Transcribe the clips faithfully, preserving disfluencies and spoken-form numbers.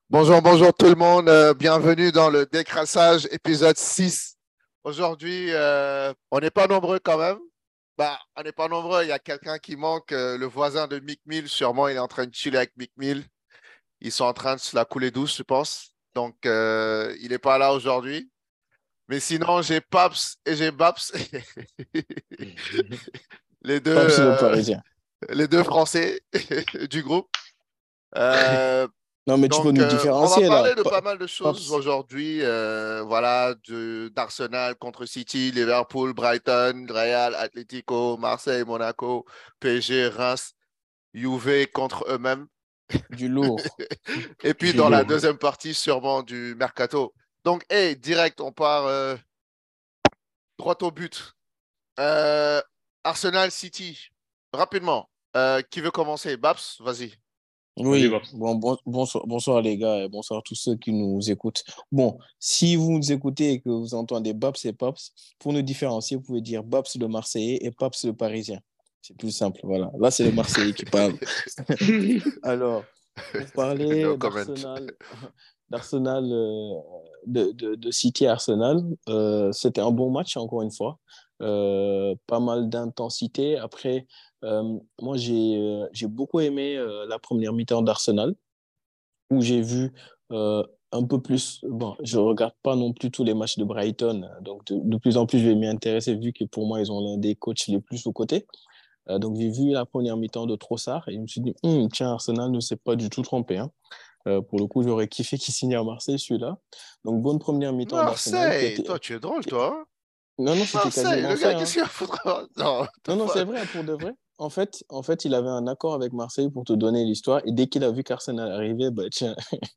Bonjour, bonjour tout le monde. Euh, bienvenue dans le Décrassage épisode six. Aujourd'hui, euh, on n'est pas nombreux quand même. Bah, on n'est pas nombreux. Il y a quelqu'un qui manque, euh, le voisin de Mick Mill. Sûrement, il est en train de chiller avec Mick Mill. Ils sont en train de se la couler douce, je pense. Donc, euh, il n'est pas là aujourd'hui. Mais sinon, j'ai Paps et j'ai Baps, les deux, Paps le euh, Parisien. les deux Français du groupe. Euh, Non, mais tu peux Donc, nous euh, on va différencier là. parler de Pa- pas mal de choses Paps. aujourd'hui. Euh, voilà, de- d'Arsenal contre City, Liverpool, Brighton, Real, Atlético, Marseille, Monaco, P S G, Reims, Juve contre eux-mêmes. Du lourd. Et puis Du dans la lourd. deuxième partie, sûrement du mercato. Donc, hey, direct, on part euh, droit au but. Euh, Arsenal, City, rapidement. Euh, qui veut commencer? Babs, vas-y. Vas-y, Oui, Babs. bon, bon- bonsoir, bonsoir les gars et bonsoir à tous ceux qui nous écoutent. Bon, si vous nous écoutez et que vous entendez Babs et Paps, pour nous différencier, vous pouvez dire Babs le Marseillais et Paps le Parisien. C'est plus simple, voilà. Là, c'est le Marseillais qui parle. Alors, pour No parler comment. d'Arsenal, d'Arsenal, euh, de, de, de City à Arsenal, euh, c'était un bon match, encore une fois. Euh, pas mal d'intensité. Après, euh, moi, j'ai euh, j'ai beaucoup aimé euh, la première mi-temps d'Arsenal, où j'ai vu euh, un peu plus. Bon, je regarde pas non plus tous les matchs de Brighton, donc de, de plus en plus, je vais m'y intéresser, vu que pour moi, ils ont l'un des coachs les plus sous-cotés. Euh, donc, j'ai vu la première mi-temps de Trossard et je me suis dit, Hum, tiens, Arsenal ne s'est pas du tout trompé, hein. Euh, pour le coup, j'aurais kiffé qu'il signe à Marseille, celui-là. Donc, bonne première mi-temps d'Arsenal qui a Marseille, été. toi, tu es drôle, qui- toi, hein. Non, non, c'était Marseille, quasiment le fait, gars, qu'est-ce hein. qu'il va foutre? Non, what the Non, non, c'est fuck? vrai, pour de vrai. En fait, en fait, il avait un accord avec Marseille pour te donner l'histoire. Et dès qu'il a vu qu'Arsenal arrivait, bah tiens.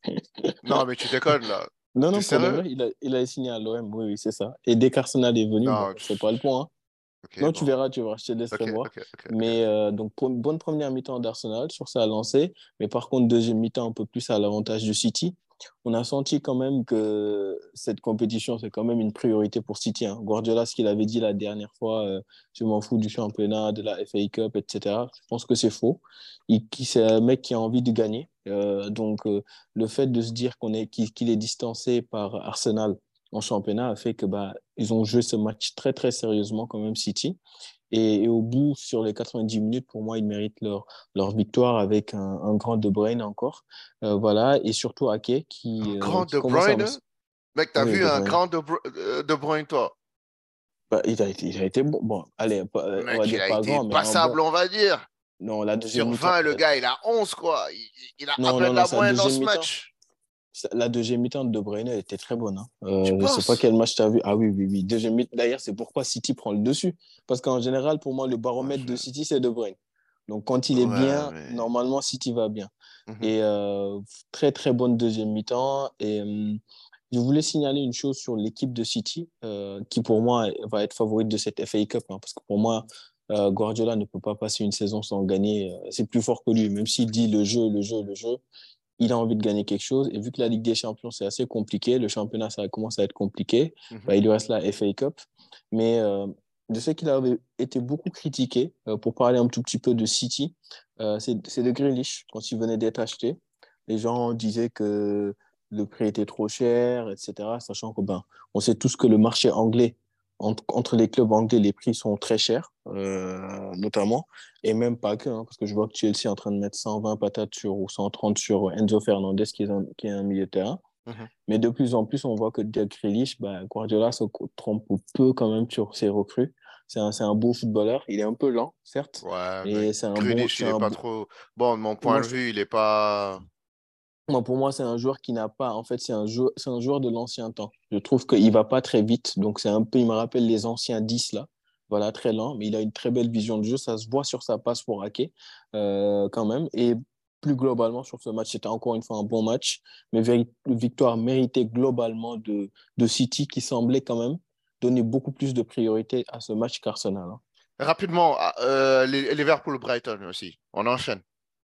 Non, mais tu déconnes, là. Non, T'es non, pour de sérieux? vrai, il a, il a signé à l'O M. Oui, oui, c'est ça. Et dès qu'Arsenal est venu, bah, Non. c'est pas le je- point, hein. Ok, Non, tu bon. verras, tu verras, je te laisserai Ok, voir. ok, ok, ok. Mais euh, donc, pour une bonne première mi-temps d'Arsenal, sur ça à lancer. Mais par contre, deuxième mi-temps, un peu plus à l'avantage du City. On a senti quand même que cette compétition, c'est quand même une priorité pour City, hein. Guardiola, ce qu'il avait dit la dernière fois, euh, je m'en fous du championnat, de la F A Cup, et cetera. Je pense que c'est faux. Il, qui- c'est un mec qui a envie de gagner. Euh, donc, euh, le fait de se dire qu'on est, qu'il, qu'il est distancé par Arsenal en championnat a fait que bah, ils ont joué ce match très, très sérieusement quand même, City. Et, et au bout, sur les quatre-vingt-dix minutes, pour moi, ils méritent leur, leur victoire avec un, un grand De Bruyne encore. Euh, voilà. Et surtout Ake Un qui, euh, grand qui De commence à... Bruyne? Mec, t'as Oui, vu De un Bruyne. grand De, Bru- euh, De Bruyne, toi? Bah, il a été, il a été bon. Bon, allez, pas- euh, on va Mec, il dire a pas été grand, mais un bon. passable, on va dire. Non, la deuxième Sur mi-temps. vingt, le la- gars, il a onze, quoi. Il, il a à Non, non, peine non, la sa moyenne dans deuxième ce mi-temps. match. La deuxième mi-temps de De Bruyne, elle était très bonne, hein. Tu Euh, je sais pas penses? quel match tu as vu. Ah oui, oui, oui. Deuxième mi-temps. D'ailleurs, c'est pourquoi City prend le dessus. Parce qu'en général, pour moi, le Moi, baromètre je- de City, c'est De Bruyne. Donc, quand il est Ouais, bien, mais. normalement, City va bien. Mhm. Et euh, très, très bonne deuxième mi-temps. Et euh, je voulais signaler une chose sur l'équipe de City, euh, qui pour moi va être favorite de cette F A Cup, hein, parce que pour moi, euh, Guardiola ne peut pas passer une saison sans gagner. Euh, C'est plus fort que lui. Même s'il dit le jeu, le jeu, le jeu, il a envie de gagner quelque chose. Et vu que la Ligue des Champions, c'est assez compliqué, le championnat, ça commence à être compliqué, Mhm. bah, il lui reste la F A Cup. Mais euh, je sais qu'il avait été beaucoup critiqué, euh, pour parler un tout petit peu de City. Euh, c'est c'est de Grealish, quand il venait d'être acheté. Les gens disaient que le prix était trop cher, et cetera. Sachant que, ben, on sait tous que le marché anglais, entre, entre les clubs anglais, les prix sont très chers, euh, notamment. Et même pas que, hein, parce que je vois que Chelsea est en train de mettre cent vingt patates sur, ou cent trente sur Enzo Fernandez, qui est un, qui est un milieu de terrain. Mhm. Mais de plus en plus, on voit que Jack Grealish, bah, Guardiola se trompe peu quand même sur ses recrues. C'est un, c'est un beau footballeur. Il est un peu lent, certes, Ouais, mec. mais c'est un bon, Grealish, c'est il est un pas bon. trop. Bon, de mon point Moi, de je- vue, il est pas. moi, pour moi, c'est un joueur qui n'a pas. En fait, c'est un joueur, c'est un joueur de l'ancien temps. Je trouve qu'il va pas très vite. Donc, c'est un peu. Il me rappelle les anciens dix là. Voilà, très lent, mais il a une très belle vision de jeu. Ça se voit sur sa passe pour hacker, euh, quand même. Et plus globalement, sur ce match, c'était encore une fois un bon match. Mais véri- victoire méritée globalement de, de City, qui semblait quand même donner beaucoup plus de priorité à ce match qu'Arsenal, hein. Rapidement, ah, euh, les- Liverpool-Brighton aussi. On enchaîne.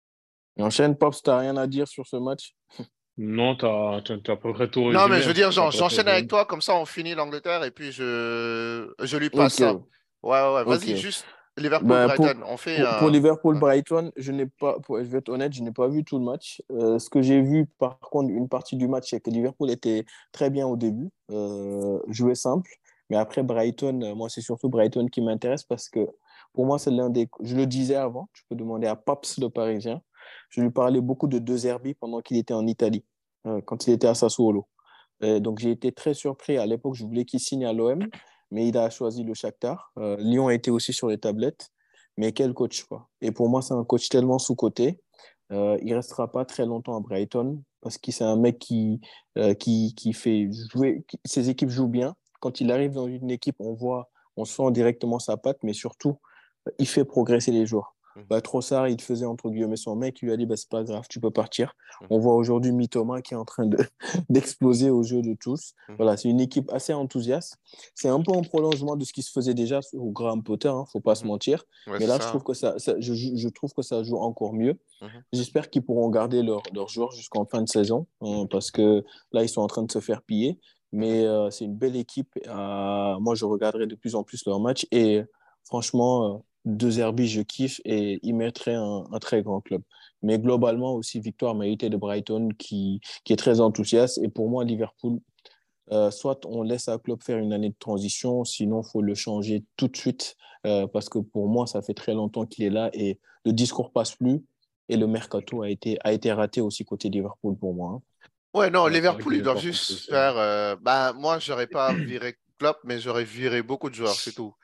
Et enchaîne, Pops, t'as rien à dire sur ce match? Non, t'as, t'as, t'as à peu près tout Non, mais résumé, je veux hein. dire, T'as à j'en- peu près tout j'enchaîne avec résumé. toi, comme ça on finit l'Angleterre et puis je, je lui passe Ok, ça. Ouais, ouais, ouais, ok. vas-y, juste. Ben, pour, Liverpool-Brighton, on fait pour, pour un. Ouais. Liverpool-Brighton, je n'ai pas, pour, je vais être honnête, je n'ai pas vu tout le match. Euh, ce que j'ai vu, par contre, une partie du match, c'est que Liverpool était très bien au début, euh, jouait simple. Mais après, Brighton, euh, moi, c'est surtout Brighton qui m'intéresse parce que pour moi, c'est l'un des. Je le disais avant, tu peux demander à Paps, le Parisien. Je lui parlais beaucoup de De Zerbi pendant qu'il était en Italie, euh, quand il était à Sassuolo. Euh, donc, j'ai été très surpris. À l'époque, je voulais qu'il signe à l'O M, mais il a choisi le Shakhtar. Euh, Lyon était aussi sur les tablettes, mais quel coach, quoi. Et pour moi, c'est un coach tellement sous-coté. Euh, il restera pas très longtemps à Brighton parce que c'est un mec qui, euh, qui, qui fait jouer. Qui- ses équipes jouent bien. Quand il arrive dans une équipe, on voit, on sent directement sa patte, mais surtout, il fait progresser les joueurs. Mhm, Bah, Trossard, il faisait entre guillemets son mec, il lui a dit bah, c'est pas grave, tu peux partir. mhm, On voit aujourd'hui Mitoma qui est en train de, d'exploser aux yeux de tous. mhm. Voilà, c'est une équipe assez enthousiaste. C'est un peu en prolongement de ce qui se faisait déjà au Graham Potter, hein, faut pas se Mhm. mentir. Ouais, Mais c'est là, je ça. trouve que ça, ça- je, je trouve que ça joue encore mieux. Mhm, J'espère qu'ils pourront garder leurs leurs joueurs jusqu'en fin de saison, hein, mhm, parce que là, ils sont en train de se faire piller. mhm. Mais euh, c'est une belle équipe. Euh, moi, je regarderai de plus en plus leurs matchs. Et franchement, euh, deux Zerbi, je kiffe et ils mettraient un, un très grand club. Mais globalement, aussi, victoire méritée de Brighton qui, qui est très enthousiaste. Et pour moi, Liverpool, euh, soit on laisse à Klopp faire une année de transition, sinon il faut le changer tout de suite, euh, parce que pour moi, ça fait très longtemps qu'il est là et le discours passe plus. Et le mercato a été, a été raté aussi côté Liverpool pour moi, hein. Ouais, non, Ouais, c'est vrai Liverpool, que ils j'ai doivent pas compris juste ça. faire. Euh, bah, moi, j'aurais pas viré Klopp, mais j'aurais viré beaucoup de joueurs, c'est tout.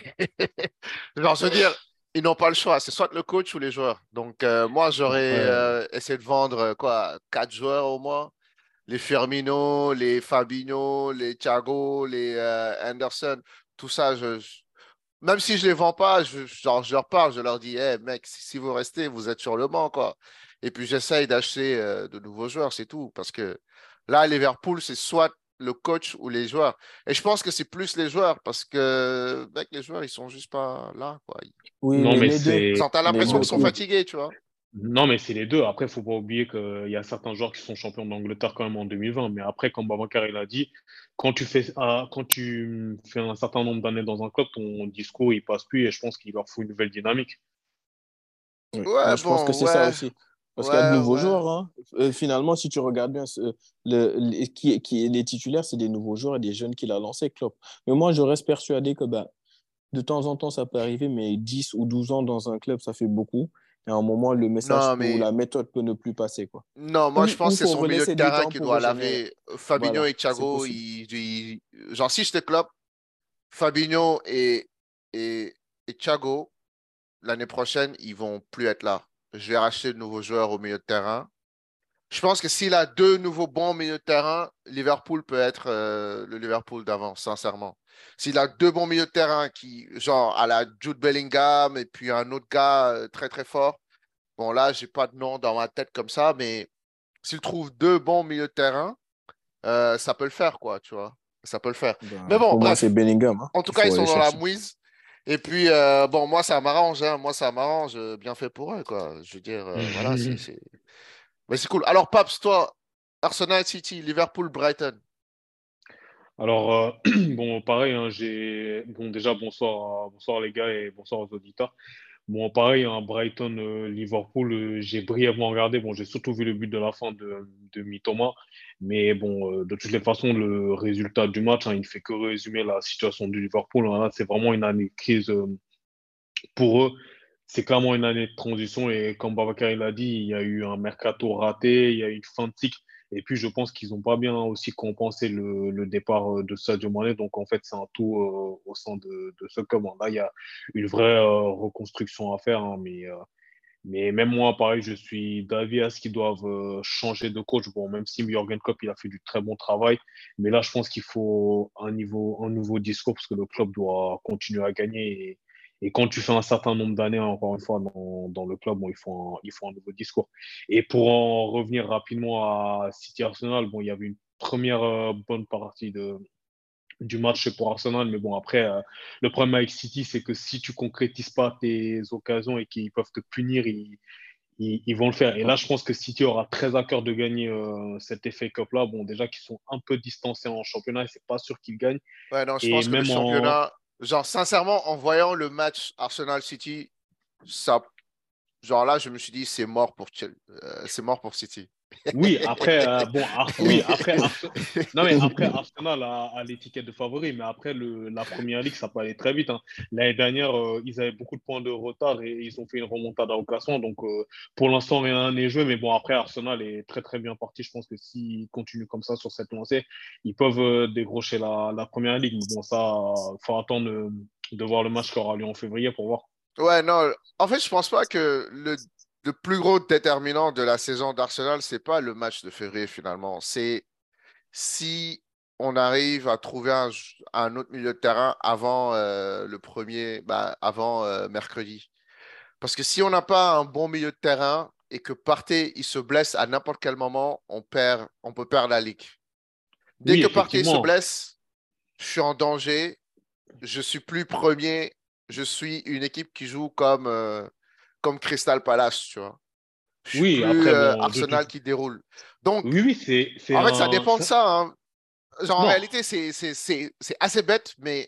Genre, je veux dire, ils n'ont pas le choix. C'est soit le coach ou les joueurs. Donc, euh, moi, j'aurais Après, euh, essayé de vendre euh, quoi, quatre joueurs au moins. Les Firmino, les Fabinho, les Thiago, les euh, Anderson, tout ça, je, je- même si je les vends pas, je, genre, je leur parle, je leur dis, hey, mec, si, si vous restez, vous êtes sur le banc, quoi. Et puis j'essaye d'acheter euh, de nouveaux joueurs, c'est tout. Parce que là, Liverpool, c'est soit le coach ou les joueurs. Et je pense que c'est plus les joueurs, parce que, mec, les joueurs, ils sont juste pas là, quoi. Ils Oui, non, mais mais les deux, c'est. sont, t'as les l'impression Non, deux qu'ils sont trop. fatigués, tu vois. non, mais c'est les deux. Après, il faut pas oublier qu'il y a certains joueurs qui sont champions d'Angleterre quand même en deux mille vingt. Mais après, comme Babacar il a dit, quand tu fais, ah, quand tu fais un certain nombre d'années dans un club, ton discours il passe plus et je pense qu'il leur faut une nouvelle dynamique. Oui. Ouais, Moi, je pense que bon, c'est ça ouais, aussi. Parce qu'il y a de ouais, nouveaux ouais. joueurs, hein. Euh, finalement, si tu regardes bien, ce- le, les, qui, qui, les titulaires, c'est des nouveaux joueurs et des jeunes qu'il a lancés, Klopp. Mais moi, je reste persuadé que bah, de temps en temps, ça peut arriver, mais dix ou douze ans dans un club, ça fait beaucoup. Et à un moment, le message Non, peut, ou mais la méthode peut ne plus passer, quoi. non, moi je Ou pense il que c'est faut son milieu de relaisser du terrain temps qui pour doit régénérer. laver. Fabinho Voilà, et c'est Thiago, possible. ils, ils- genre si je te clope, Fabinho et, et, et Thiago, l'année prochaine, ils vont plus être là. Je vais racheter de nouveaux joueurs au milieu de terrain. Je pense que s'il a deux nouveaux bons milieux de terrain, Liverpool peut être euh, le Liverpool d'avant, sincèrement. S'il a deux bons milieux de terrain qui, genre à la Jude Bellingham et puis un autre gars euh, très très fort, bon là, j'ai pas de nom dans ma tête comme ça, mais s'il trouve deux bons milieux de terrain, euh, ça peut le faire, quoi, tu vois. Ça peut le faire. Mais Ben, bon, pour moi, c'est bref. Bellingham, hein, En tout qu'il cas, ils faut sont aller dans la chercher. mouise. Et puis, euh, bon, moi, ça m'arrange, hein. Moi, ça m'arrange. euh, Bien fait pour eux, quoi. Je veux dire, euh, voilà, c'est, c'est... Mais c'est cool. Alors, Paps, toi, Arsenal City, Liverpool, Brighton. Alors, euh, bon, pareil, hein, j'ai. Bon, déjà, bonsoir, à- bonsoir les gars et bonsoir aux auditeurs. Bon, pareil, hein, Brighton, euh, Liverpool, euh, j'ai brièvement regardé. Bon, j'ai surtout vu le but de la fin de, de Mitoma. Mais bon, euh, de toutes les façons, le résultat du match, hein, il fait que résumer la situation du Liverpool, hein. Là, c'est vraiment une année de crise euh, pour eux. C'est clairement une année de transition. Et comme Babacar il a dit, il y a eu un mercato raté, il y a eu une fin de cycle. Et puis, je pense qu'ils n'ont pas bien aussi compensé le, le départ euh, de Sadio Mané. Donc, en fait, c'est un tout euh, au sein de, de ce club. Là, il y a une vraie euh, reconstruction à faire, hein, mais euh, mais même moi, pareil, je suis d'avis à ce qu'ils doivent euh, changer de coach. Bon, même si Jürgen Klopp, il a fait du très bon travail. Mais là, je pense qu'il faut un niveau, un nouveau discours parce que le club doit continuer à gagner. Et, et quand tu fais un certain nombre d'années, encore une fois, dans, dans le club, bon, il faut un, il faut un nouveau discours. Et pour en revenir rapidement à City Arsenal, bon, il y avait une première euh, bonne partie de, du match pour Arsenal. Mais bon, après, euh, le problème avec City, c'est que si tu concrétises pas tes occasions et qu'ils peuvent te punir, ils, ils, ils vont le faire. Et là, je pense que City aura très à cœur de gagner euh, cet F A Cup-là. Bon, déjà qu'ils sont un peu distancés en championnat et c'est pas sûr qu'ils gagnent. Ouais, non, je Et pense que le même en... championnat, genre, sincèrement, en voyant le match Arsenal-City, ça, genre là, je me suis dit, c'est mort pour, Chel- euh, c'est mort pour City. Oui, après, euh, bon, Ar- oui, après, Arse- non, mais après, Arsenal a, a l'étiquette de favori, mais après, le, la première ligue, ça peut aller très vite, hein. L'année dernière, euh, ils avaient beaucoup de points de retard et ils ont fait une remontada au classement. Donc, euh, pour l'instant, rien n'est joué. Mais bon, après, Arsenal est très, très bien parti. Je pense que s'ils continuent comme ça sur cette lancée, ils peuvent euh, décrocher la, la première ligue. Mais bon, ça, il faut attendre de, de voir le match qui aura lieu en février pour voir. Ouais, non, en fait, je pense pas que le, le plus gros déterminant de la saison d'Arsenal, c'est pas le match de février finalement. C'est si on arrive à trouver un, un autre milieu de terrain avant euh, le premier, bah, avant euh, mercredi. Parce que si on n'a pas un bon milieu de terrain et que Partey il se blesse à n'importe quel moment, on perd, on peut perdre la ligue. Dès Oui, que Partey se effectivement. blesse, je suis en danger. Je suis plus premier. Je suis une équipe qui joue comme, euh, comme Crystal Palace, tu vois. Je suis Oui, plus après, euh, bon, de toute... Arsenal qui déroule. Donc, Oui, oui, c'est, c'est en fait, ça un... dépend de c'est- ça, hein. Genre, en Non, réalité, c'est, c'est, c'est, c'est assez bête, mais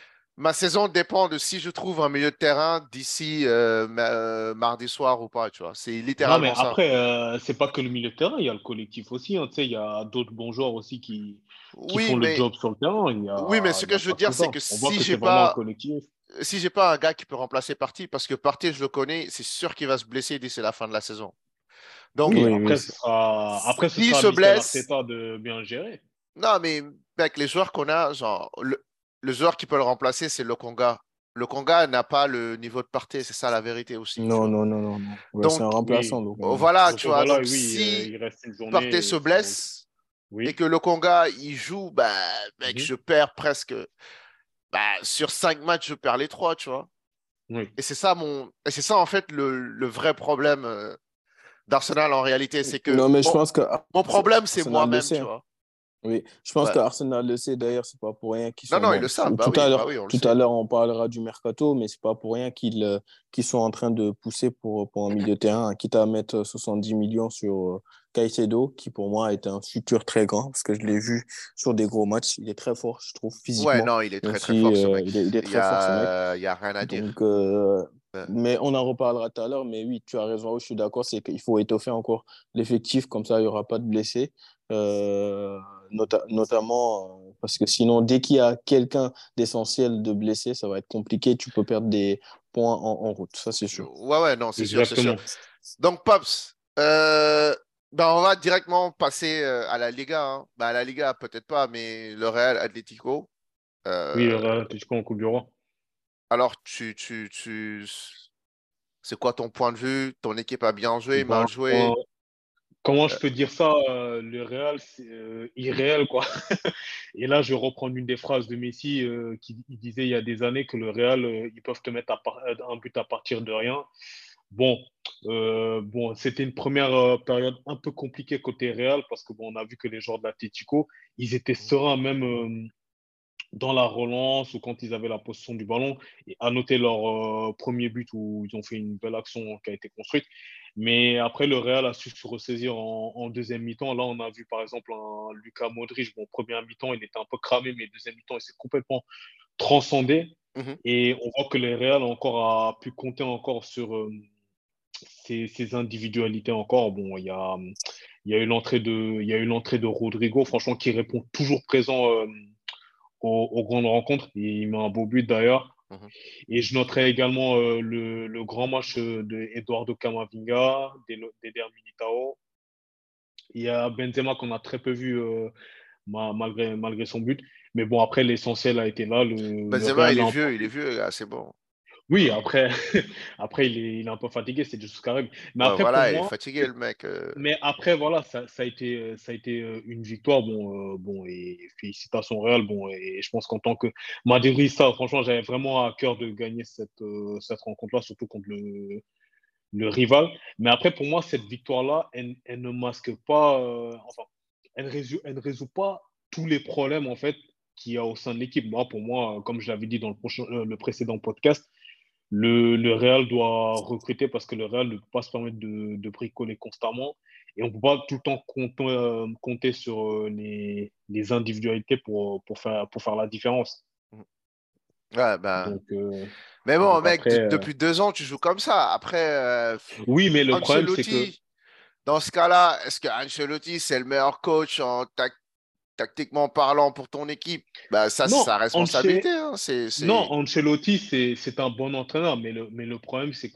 ma saison dépend de si je trouve un milieu de terrain d'ici euh, ma- euh, mardi soir ou pas, tu vois. C'est non, mais littéralement ça. après, euh, c'est pas que le milieu de terrain, il y a le collectif aussi, hein, tu sais, il y a d'autres bons joueurs aussi qui, qui Oui, font le mais, job sur le terrain. Il y oui, mais a, ce il y que a je veux pas dire, que c'est ça. que On voit si que j'ai c'est vraiment un pas, collectif. si j'ai pas un gars qui peut remplacer Partey, parce que Partey, je le connais, c'est sûr qu'il va se blesser d'ici la fin de la saison. Donc, Oui, Oui, oui. après, ce sera, après, ce s'il sera à se Mikel blesse, Arteta de bien gérer. non, mais avec les joueurs qu'on a, genre, le, le joueur qui peut le remplacer, c'est le Conga. Le Conga n'a pas le niveau de Partey, c'est ça la vérité aussi, tu Non, vois. non, non, non, non. Ouais, c'est un Donc, remplaçant, Oui, donc. euh, on- voilà, donc tu oh, vois. voilà, Donc, oui, euh, si il reste une Partey journée se et ça va. blesse et Oui. que le Conga, il joue, bah, mec, Mhm. je perds presque, bah, sur cinq matchs, je perds les trois, tu vois. Oui, Et c'est ça mon, et c'est ça, en fait, le, le vrai problème euh, d'Arsenal en réalité, c'est que Non, mais je mon, pense que mon problème, c'est Arsenal le moi-même, sait, tu hein. vois. Oui, je pense Ouais. que Arsenal le sait. D'ailleurs, c'est pas pour rien qu'ils Non, sont non, ils bon. le savent. Bah Tout à oui, l'heure, bah oui, on le tout à sait. l'heure, on parlera du mercato, mais c'est pas pour rien qu'ils euh, qu'ils sont en train de pousser pour pour un milieu de terrain, hein, quitte à mettre soixante-dix millions sur euh, Caicedo, qui pour moi est un futur très grand, parce que je l'ai vu sur des gros matchs. Il est très fort, je trouve, Ouais, physiquement, non, il est mais très, très aussi fort, ce euh, mec. il est, il est Il y très fort, ce mec. a, il y a rien à Donc, dire. euh, Ouais. mais on en reparlera tout à l'heure. Mais oui, tu as raison, je suis d'accord, c'est qu'il faut étoffer encore l'effectif, comme ça, il n'y aura pas de blessés. Euh, nota- notamment euh, parce que sinon, dès qu'il y a quelqu'un d'essentiel de blessé, ça va être compliqué. Tu peux perdre des points en, en route, ça c'est sûr. Ouais, ouais, non, c'est sûr, c'est sûr. exactement. Donc, Pops, euh, ben, on va directement passer euh, à la Liga, hein. Ben, à la Liga, peut-être pas, mais le Real Atlético. Oui, Euh, le Real Atlético en Coupe du Roi. alors, tu, tu, tu, c'est quoi ton point de vue? Ton équipe a bien joué, Ben, mal joué? comment je Euh, peux dire ça? euh, le Real, c'est euh, irréel, quoi. Et là, je reprends une des phrases de Messi euh, qui il disait il y a des années que le Real, euh, ils peuvent te mettre à par- un but à partir de rien. Bon, euh, bon, c'était une première euh, période un peu compliquée côté Real parce que bon, on a vu que les joueurs de l'Atlético, ils étaient sereins même euh, dans la relance ou quand ils avaient la possession du ballon. Et à noter leur euh, premier but où ils ont fait une belle action qui a été construite. Mais après, le Real a su se ressaisir en, en deuxième mi-temps. Là, on a vu par exemple un Luka Modric. Bon, première mi-temps, il était un peu cramé, mais deuxième mi-temps, il s'est complètement transcendé. mhm. Et on voit que le Real encore a pu compter encore sur euh, ses, ses individualités encore. Bon, il y a, il y a eu l'entrée de, il y a eu l'entrée de Rodrigo, franchement, qui répond toujours présent euh, aux, aux grandes rencontres. Et il met un beau but d'ailleurs. Mhm. Et je noterai également euh, le, le grand match euh, de Eduardo Camavinga, d'Eder Militao. Il y a Benzema qu'on a très peu vu euh, ma- malgré, malgré son but. Mais bon, après, l'essentiel a été là. Le, le Benzema, Real il est l'a vieux, il est emporté. vieux, là, c'est bon. Oui, après, après il est, il est un peu fatigué, c'est juste carré. Mais Ouais, après, pour voilà, il est moi, fatigué, le mec. euh. mais après, voilà, ça, ça a été, euh, ça a été euh, une victoire. Bon, euh, bon, et félicitations au Real. Bon, et je pense qu'en tant que madridista, franchement, j'avais vraiment à cœur de gagner cette, euh, cette rencontre-là, surtout contre le, le rival. Mais après, pour moi, cette victoire-là, elle, elle ne masque pas, euh, enfin, elle ne résout, elle ne résout pas tous les problèmes, en fait, qu'il y a au sein de l'équipe. Moi, pour moi, comme je l'avais dit dans le, prochain, euh, le précédent podcast, le, le Real doit recruter parce que le Real ne peut pas se permettre de, de bricoler constamment. Et on ne peut pas tout le temps compter, euh, compter sur euh, les, les individualités pour, pour, faire, pour faire la différence. Ouais, ben. Donc, euh, Mais bon, donc mec, de- après, euh, depuis deux ans, tu joues comme ça. Après, euh, oui, mais le problème, c'est que Ancelotti, dans ce cas-là, est-ce que Ancelotti, c'est le meilleur coach en tac- tactiquement parlant pour ton équipe? Bah, ça, c'est non, sa Anche- responsabilité, hein. C'est, non, c'est... Ancelotti, c'est, c'est un bon entraîneur, mais le, mais le problème, c'est que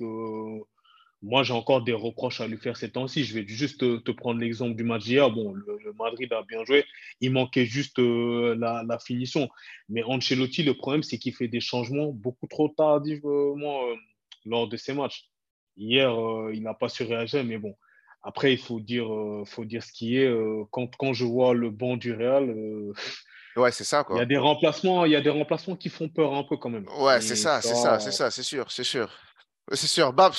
moi, j'ai encore des reproches à lui faire ces temps-ci. Je vais juste te, te prendre l'exemple du match d'hier. Bon, le, le Madrid a bien joué. Il manquait juste euh, la, la finition. Mais Ancelotti, le problème, c'est qu'il fait des changements beaucoup trop tardivement euh, lors de ses matchs. Hier, euh, il n'a pas su réagir, mais bon. Après, il faut dire, euh, faut dire ce qui est. Euh, quand, quand je vois le banc du Real, euh, Ouais, c'est ça, il y a quoi. des remplacements, il y a des remplacements qui font peur un peu quand même. Ouais, c'est Et ça, ça, c'est ça, c'est ça, c'est sûr, c'est sûr. C'est sûr. Babs,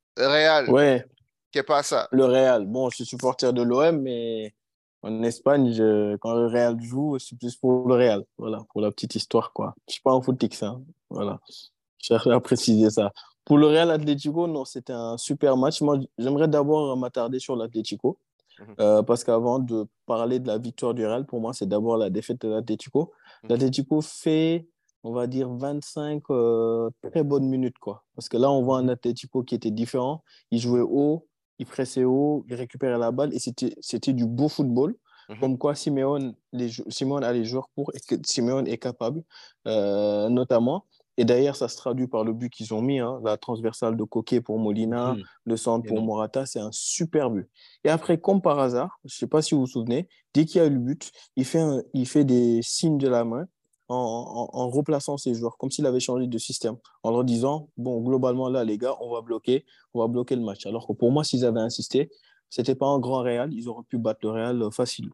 Real, Ouais, qu'est pas ça? le Real. Bon, je suis supporter de l'O M, mais en Espagne, je- quand le Real joue, je suis plus pour le Real. Voilà, pour la petite histoire, quoi. Je suis pas un footix, hein. Voilà. Je cherche à préciser ça. Pour le Real Atlético, non, c'était un super match. Moi, j'aimerais d'abord m'attarder sur l'Atlético. Mhm, Euh, parce qu'avant de parler de la victoire du Real, pour moi, c'est d'abord la défaite de l'Atlético. mhm, L'Atlético fait, on va dire, vingt-cinq euh, très bonnes minutes, quoi. Parce que là, on voit un Atlético qui était différent. Il jouait haut, il pressait haut, il récupérait la balle et c'était, c'était du beau football. mhm. Comme quoi, Simeone, les, jou- Simeone a les joueurs pour et que Simeone est capable, euh, notamment. Et d'ailleurs, ça se traduit par le but qu'ils ont mis, hein, la transversale de Coquet pour Molina, mhm, le centre pour énorme. Morata. C'est un super but. Et après, comme par hasard, je ne sais pas si vous vous souvenez, dès qu'il y a eu le but, il fait, un- il fait des signes de la main en, en- en replaçant ses joueurs, comme s'il avait changé de système, en leur disant, bon, globalement, là, les gars, on va bloquer, on va bloquer le match. Alors que pour moi, s'ils avaient insisté, ce n'était pas un grand Real, ils auraient pu battre le Real euh, facile.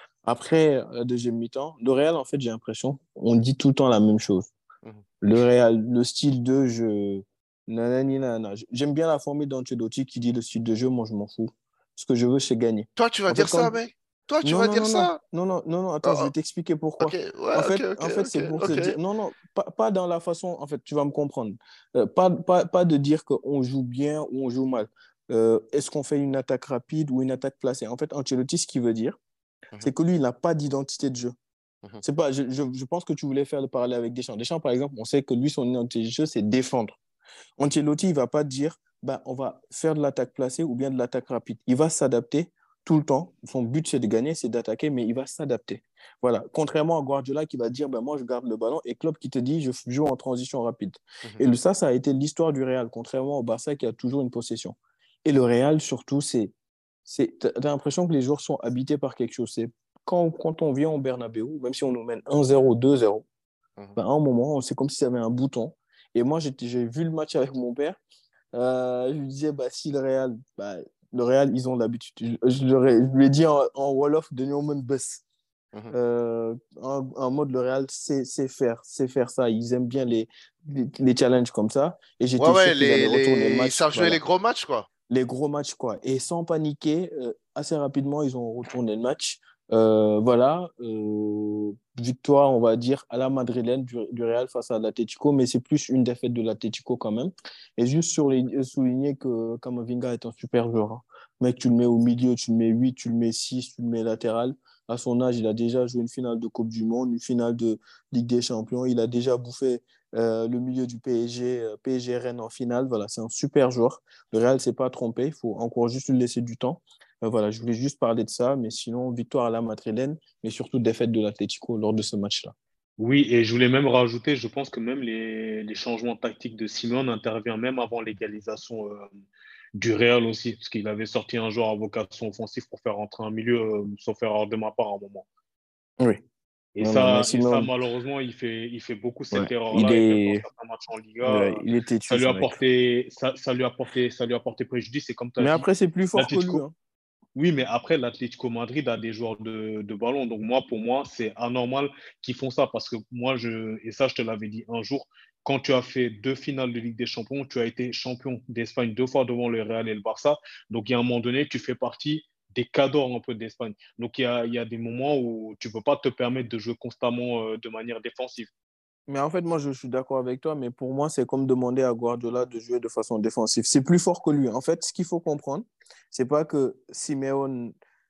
Après, la deuxième mi-temps, le Real, en fait, j'ai l'impression, on dit tout le temps la même chose. Mhm. Le Real, le style de jeu, nanani, nanana. J'aime bien la formule d'Ancelotti qui dit le style de jeu, moi, je m'en fous. Ce que je veux, c'est gagner. Toi, tu vas En fait, dire quand... ça, mec? Toi, tu Non, vas non, dire non, non, ça? non, non, non, non, Oh, attends, je oh, vais t'expliquer ok, pourquoi. ouais, En ok, fait, ok, en fait, ok, c'est pour te ok. dire, non, non, pas, pas dans la façon, en fait, tu vas me comprendre. Euh, pas, pas, pas de dire qu'on joue bien ou on joue mal. Euh, est-ce qu'on fait une attaque rapide ou une attaque placée? En fait, Ancelotti, ce qu'il veut dire, Mhm, c'est que lui, il n'a pas d'identité de jeu. mhm, C'est pas, je, je, je pense que tu voulais faire le parallèle avec Deschamps. Deschamps, par exemple, on sait que lui, son identité de jeu, c'est défendre. Ancelotti, il ne va pas dire, bah, on va faire de l'attaque placée ou bien de l'attaque rapide. Il va s'adapter tout le temps. Son but, c'est de gagner, c'est d'attaquer, mais il va s'adapter. Voilà. Contrairement à Guardiola qui va dire, bah, moi, je garde le ballon, et Klopp qui te dit, je joue en transition rapide. mhm. Et ça, ça a été l'histoire du Real, contrairement au Barça qui a toujours une possession. Et le Real, surtout, c'est, c'est, t'as l'impression que les joueurs sont habités par quelque chose. C'est quand, quand on vient au Bernabeu, même si on nous mène un zéro, deux zéro, Mhm. ben, à un moment, c'est comme si ça avait un bouton. Et moi, j'étais- j'ai vu le match avec mon père. Euh, je lui disais, bah, si le Real, bah, le Real, ils ont l'habitude. Je, je leur ai- je lui ai dit en, en Wolof de Newman Bus. Mhm. Euh, en, en mode, le Real sait, sait faire, sait faire ça. Ils aiment bien les, les, les challenges comme ça. Et Ouais, j'étais ouais, sûr qu'ils allaient les, retourner le les... ils match. savent jouer les Voilà. gros matchs, quoi. Les gros matchs, quoi. Et sans paniquer, euh, assez rapidement, ils ont retourné le match. Euh, voilà, euh, victoire, on va dire, à la madrilène du, du Real face à l'Atlético, mais c'est plus une défaite de l'Atlético quand même. Et juste sur les, euh, souligner que Camavinga est un super joueur, hein. Mec, tu le mets au milieu, tu le mets huit, tu le mets six, tu le mets latéral. À son âge, il a déjà joué une finale de Coupe du Monde, une finale de Ligue des Champions. Il a déjà bouffé euh, le milieu du P S G, euh, P S G Rennes en finale. Voilà, c'est un super joueur. Le Real ne s'est pas trompé. Il faut encore juste lui laisser du temps. Euh, voilà, je voulais juste parler de ça, mais sinon, victoire à la madrilène, mais surtout défaite de l'Atlético lors de ce match-là. Oui, et je voulais même rajouter, je pense que même les, les changements tactiques de Simeone interviennent même avant l'égalisation euh, du Real aussi, parce qu'il avait sorti un joueur à vocation offensive pour faire rentrer un milieu, euh, sauf erreur de ma part à un moment. Oui, Et non, non, mais ça, et ça Simone, malheureusement, il fait, il fait beaucoup ouais, cette il erreur-là, et même dans est, certains matchs en Liga, ouais, euh, il est têtu, ça lui ce a mec. porté, ça, ça lui a porté, ça lui a porté préjudice. Et comme tu as Mais dit, après, c'est plus fort que lui, l'Atlético, hein. oui, mais après, l'Atlético Madrid a des joueurs de, de ballon. Donc, moi, pour moi, c'est anormal qu'ils font ça. Parce que moi, je, et ça, je te l'avais dit un jour, quand tu as fait deux finales de Ligue des Champions, tu as été champion d'Espagne deux fois devant le Real et le Barça. Donc, il y a un moment donné, tu fais partie des cadors un peu d'Espagne. Donc, il y a, il y a des moments où tu ne peux pas te permettre de jouer constamment euh, de manière défensive. Mais en fait, moi, je suis d'accord avec toi, mais pour moi, c'est comme demander à Guardiola de jouer de façon défensive. C'est plus fort que lui. En fait, ce qu'il faut comprendre, c'est pas que Simeone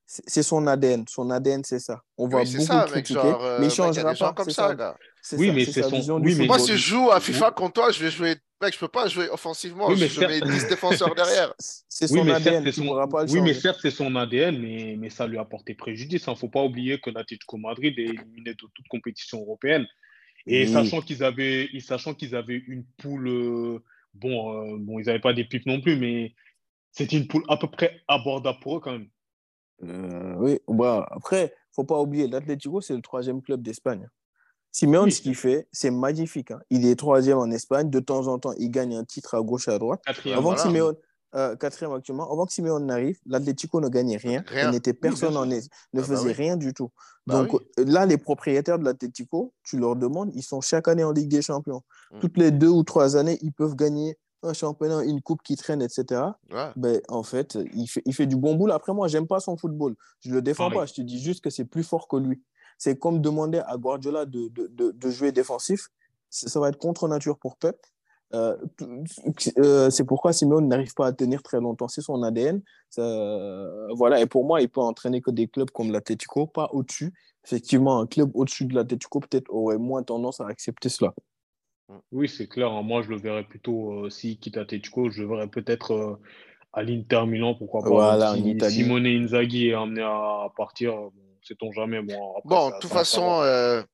c'est, c'est son A D N. Son A D N, c'est ça. On va Oui, c'est beaucoup le ça, mec. critiquer, Genre, mais il euh, ne mec, il y a changera des gens pas. comme C'est ça, ça, gars. c'est Oui, ça, mais c'est c'est sa son. vision du Oui, mais Moi, football. si je joue à oui, FIFA contre toi, je vais jouer. Mec, je peux pas jouer offensivement. oui, mais Je certes. mets dix défenseurs derrière. C'est Oui, son mais certes, A D N. c'est Tu ne son. pourras pas le Oui, mais changer. certes, c'est son A D N, mais, mais ça lui a porté préjudice. Il ne faut pas oublier que l'Atlético Madrid est éliminé de toute compétition européenne. Et Oui. sachant qu'ils avaient, et sachant qu'ils avaient une poule, euh, bon, euh, bon, ils n'avaient pas des pipes non plus, mais c'était une poule à peu près abordable pour eux quand même. Euh, oui. Bah, après, il ne faut pas oublier, l'Atlético, c'est le troisième club d'Espagne. Simeone, Oui, ce c'est qu'il fait, c'est magnifique, hein. Il est troisième en Espagne. De temps en temps, il gagne un titre à gauche et à droite. Bah quatrième Avant que voilà. actuellement. Simeone, euh, quatrième actuellement, avant que Simeone n'arrive, l'Atlético ne gagnait rien et Rien. n'était Oui, bien personne en sûr. es- ne Ah bah faisait oui. rien du tout. Bah Donc oui. là, les propriétaires de l'Atlético, tu leur demandes, ils sont chaque année en Ligue des Champions. Mm. Toutes les deux ou trois années, ils peuvent gagner un championnat, une coupe qui traîne, et cetera. Ouais. Ben, en fait, il fait, il fait du bon boulot. Après, moi, j'aime pas son football. Je le défends Pareil. pas. Je te dis juste que c'est plus fort que lui. C'est comme demander à Guardiola de, de, de, de jouer défensif. Ça, ça va être contre nature pour Pep. Euh, euh, c'est pourquoi Simeone n'arrive pas à tenir très longtemps. C'est son A D N. Ça, voilà. Et pour moi, il peut entraîner que des clubs comme l'Atlético, pas au-dessus. Effectivement, un club au-dessus de l'Atlético peut-être aurait moins tendance à accepter cela. Oui, c'est clair, hein. Moi, je le verrais plutôt, euh, s'il quitte Atletico, je le verrais peut-être euh, à l'Inter Milan, pourquoi pas, même Voilà, en si Italie. Simone Inzaghi est amené à partir, euh, bon, sait-on jamais. Bon, après, Bon, de ça, toute ça reste à voir. façon, euh,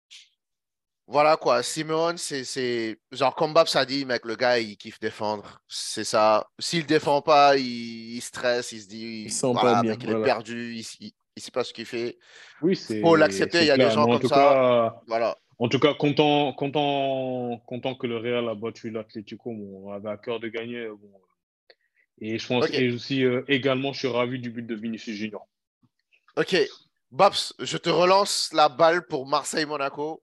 voilà quoi. Simeone, c'est, c'est... Genre, comme Babs a dit, mec, le gars, il kiffe défendre. C'est ça. S'il défend pas, il, il stresse, il se Ils dit, sont pas voilà, bien. mec, il est Voilà. perdu, il, il, il sait pas ce qu'il fait. Oui, Faut c'est l'accepter, il c'est y a des clair. gens Mais en comme tout ça. cas, Voilà. en tout cas, content, content, content que le Real a battu l'Atlético. Bon, on avait à cœur de gagner. Bon. Et je pense, Ok, et aussi, euh, également, je suis ravi du but de Vinicius Junior. ok. Babs, je te relance la balle pour Marseille-Monaco.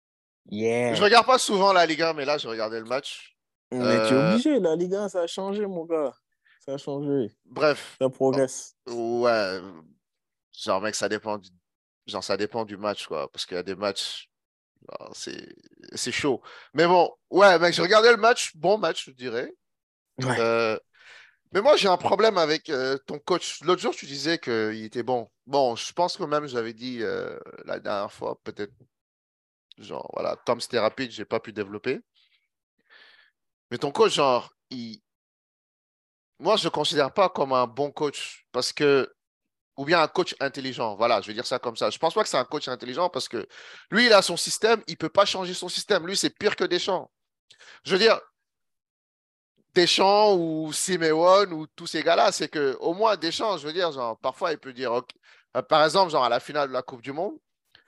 Je Yeah. regarde pas souvent la Ligue un, mais là, je regardais le match. Mais tu es Euh, obligé. La Ligue un, ça a changé, mon gars. Ça a changé. bref. Ça progresse. Ouais. Genre, mec, ça dépend du... Genre, ça dépend du match, quoi. Parce qu'il y a des matchs, genre, c'est c'est chaud. Mais bon, ouais, mec, j'ai regardé le match. Bon match, je dirais. Ouais. Euh, Mais moi, j'ai un problème avec euh, ton coach. L'autre jour, tu disais qu'il était bon. Bon, je pense que même j'avais dit euh, la dernière fois, peut-être, genre, voilà, Tom, c'était rapide, j'ai pas pu développer. Mais ton coach, genre, il... moi, je ne le considère pas comme un bon coach parce que, ou bien un coach intelligent. Voilà, je vais dire ça comme ça. Je pense pas que c'est un coach intelligent parce que lui, il a son système, il peut pas changer son système. Lui, c'est pire que Deschamps. Je veux dire, Deschamps ou Simeone ou tous ces gars-là, c'est que au moins Deschamps, je veux dire, genre, parfois il peut dire, ok, euh, par exemple, genre à la finale de la Coupe du Monde,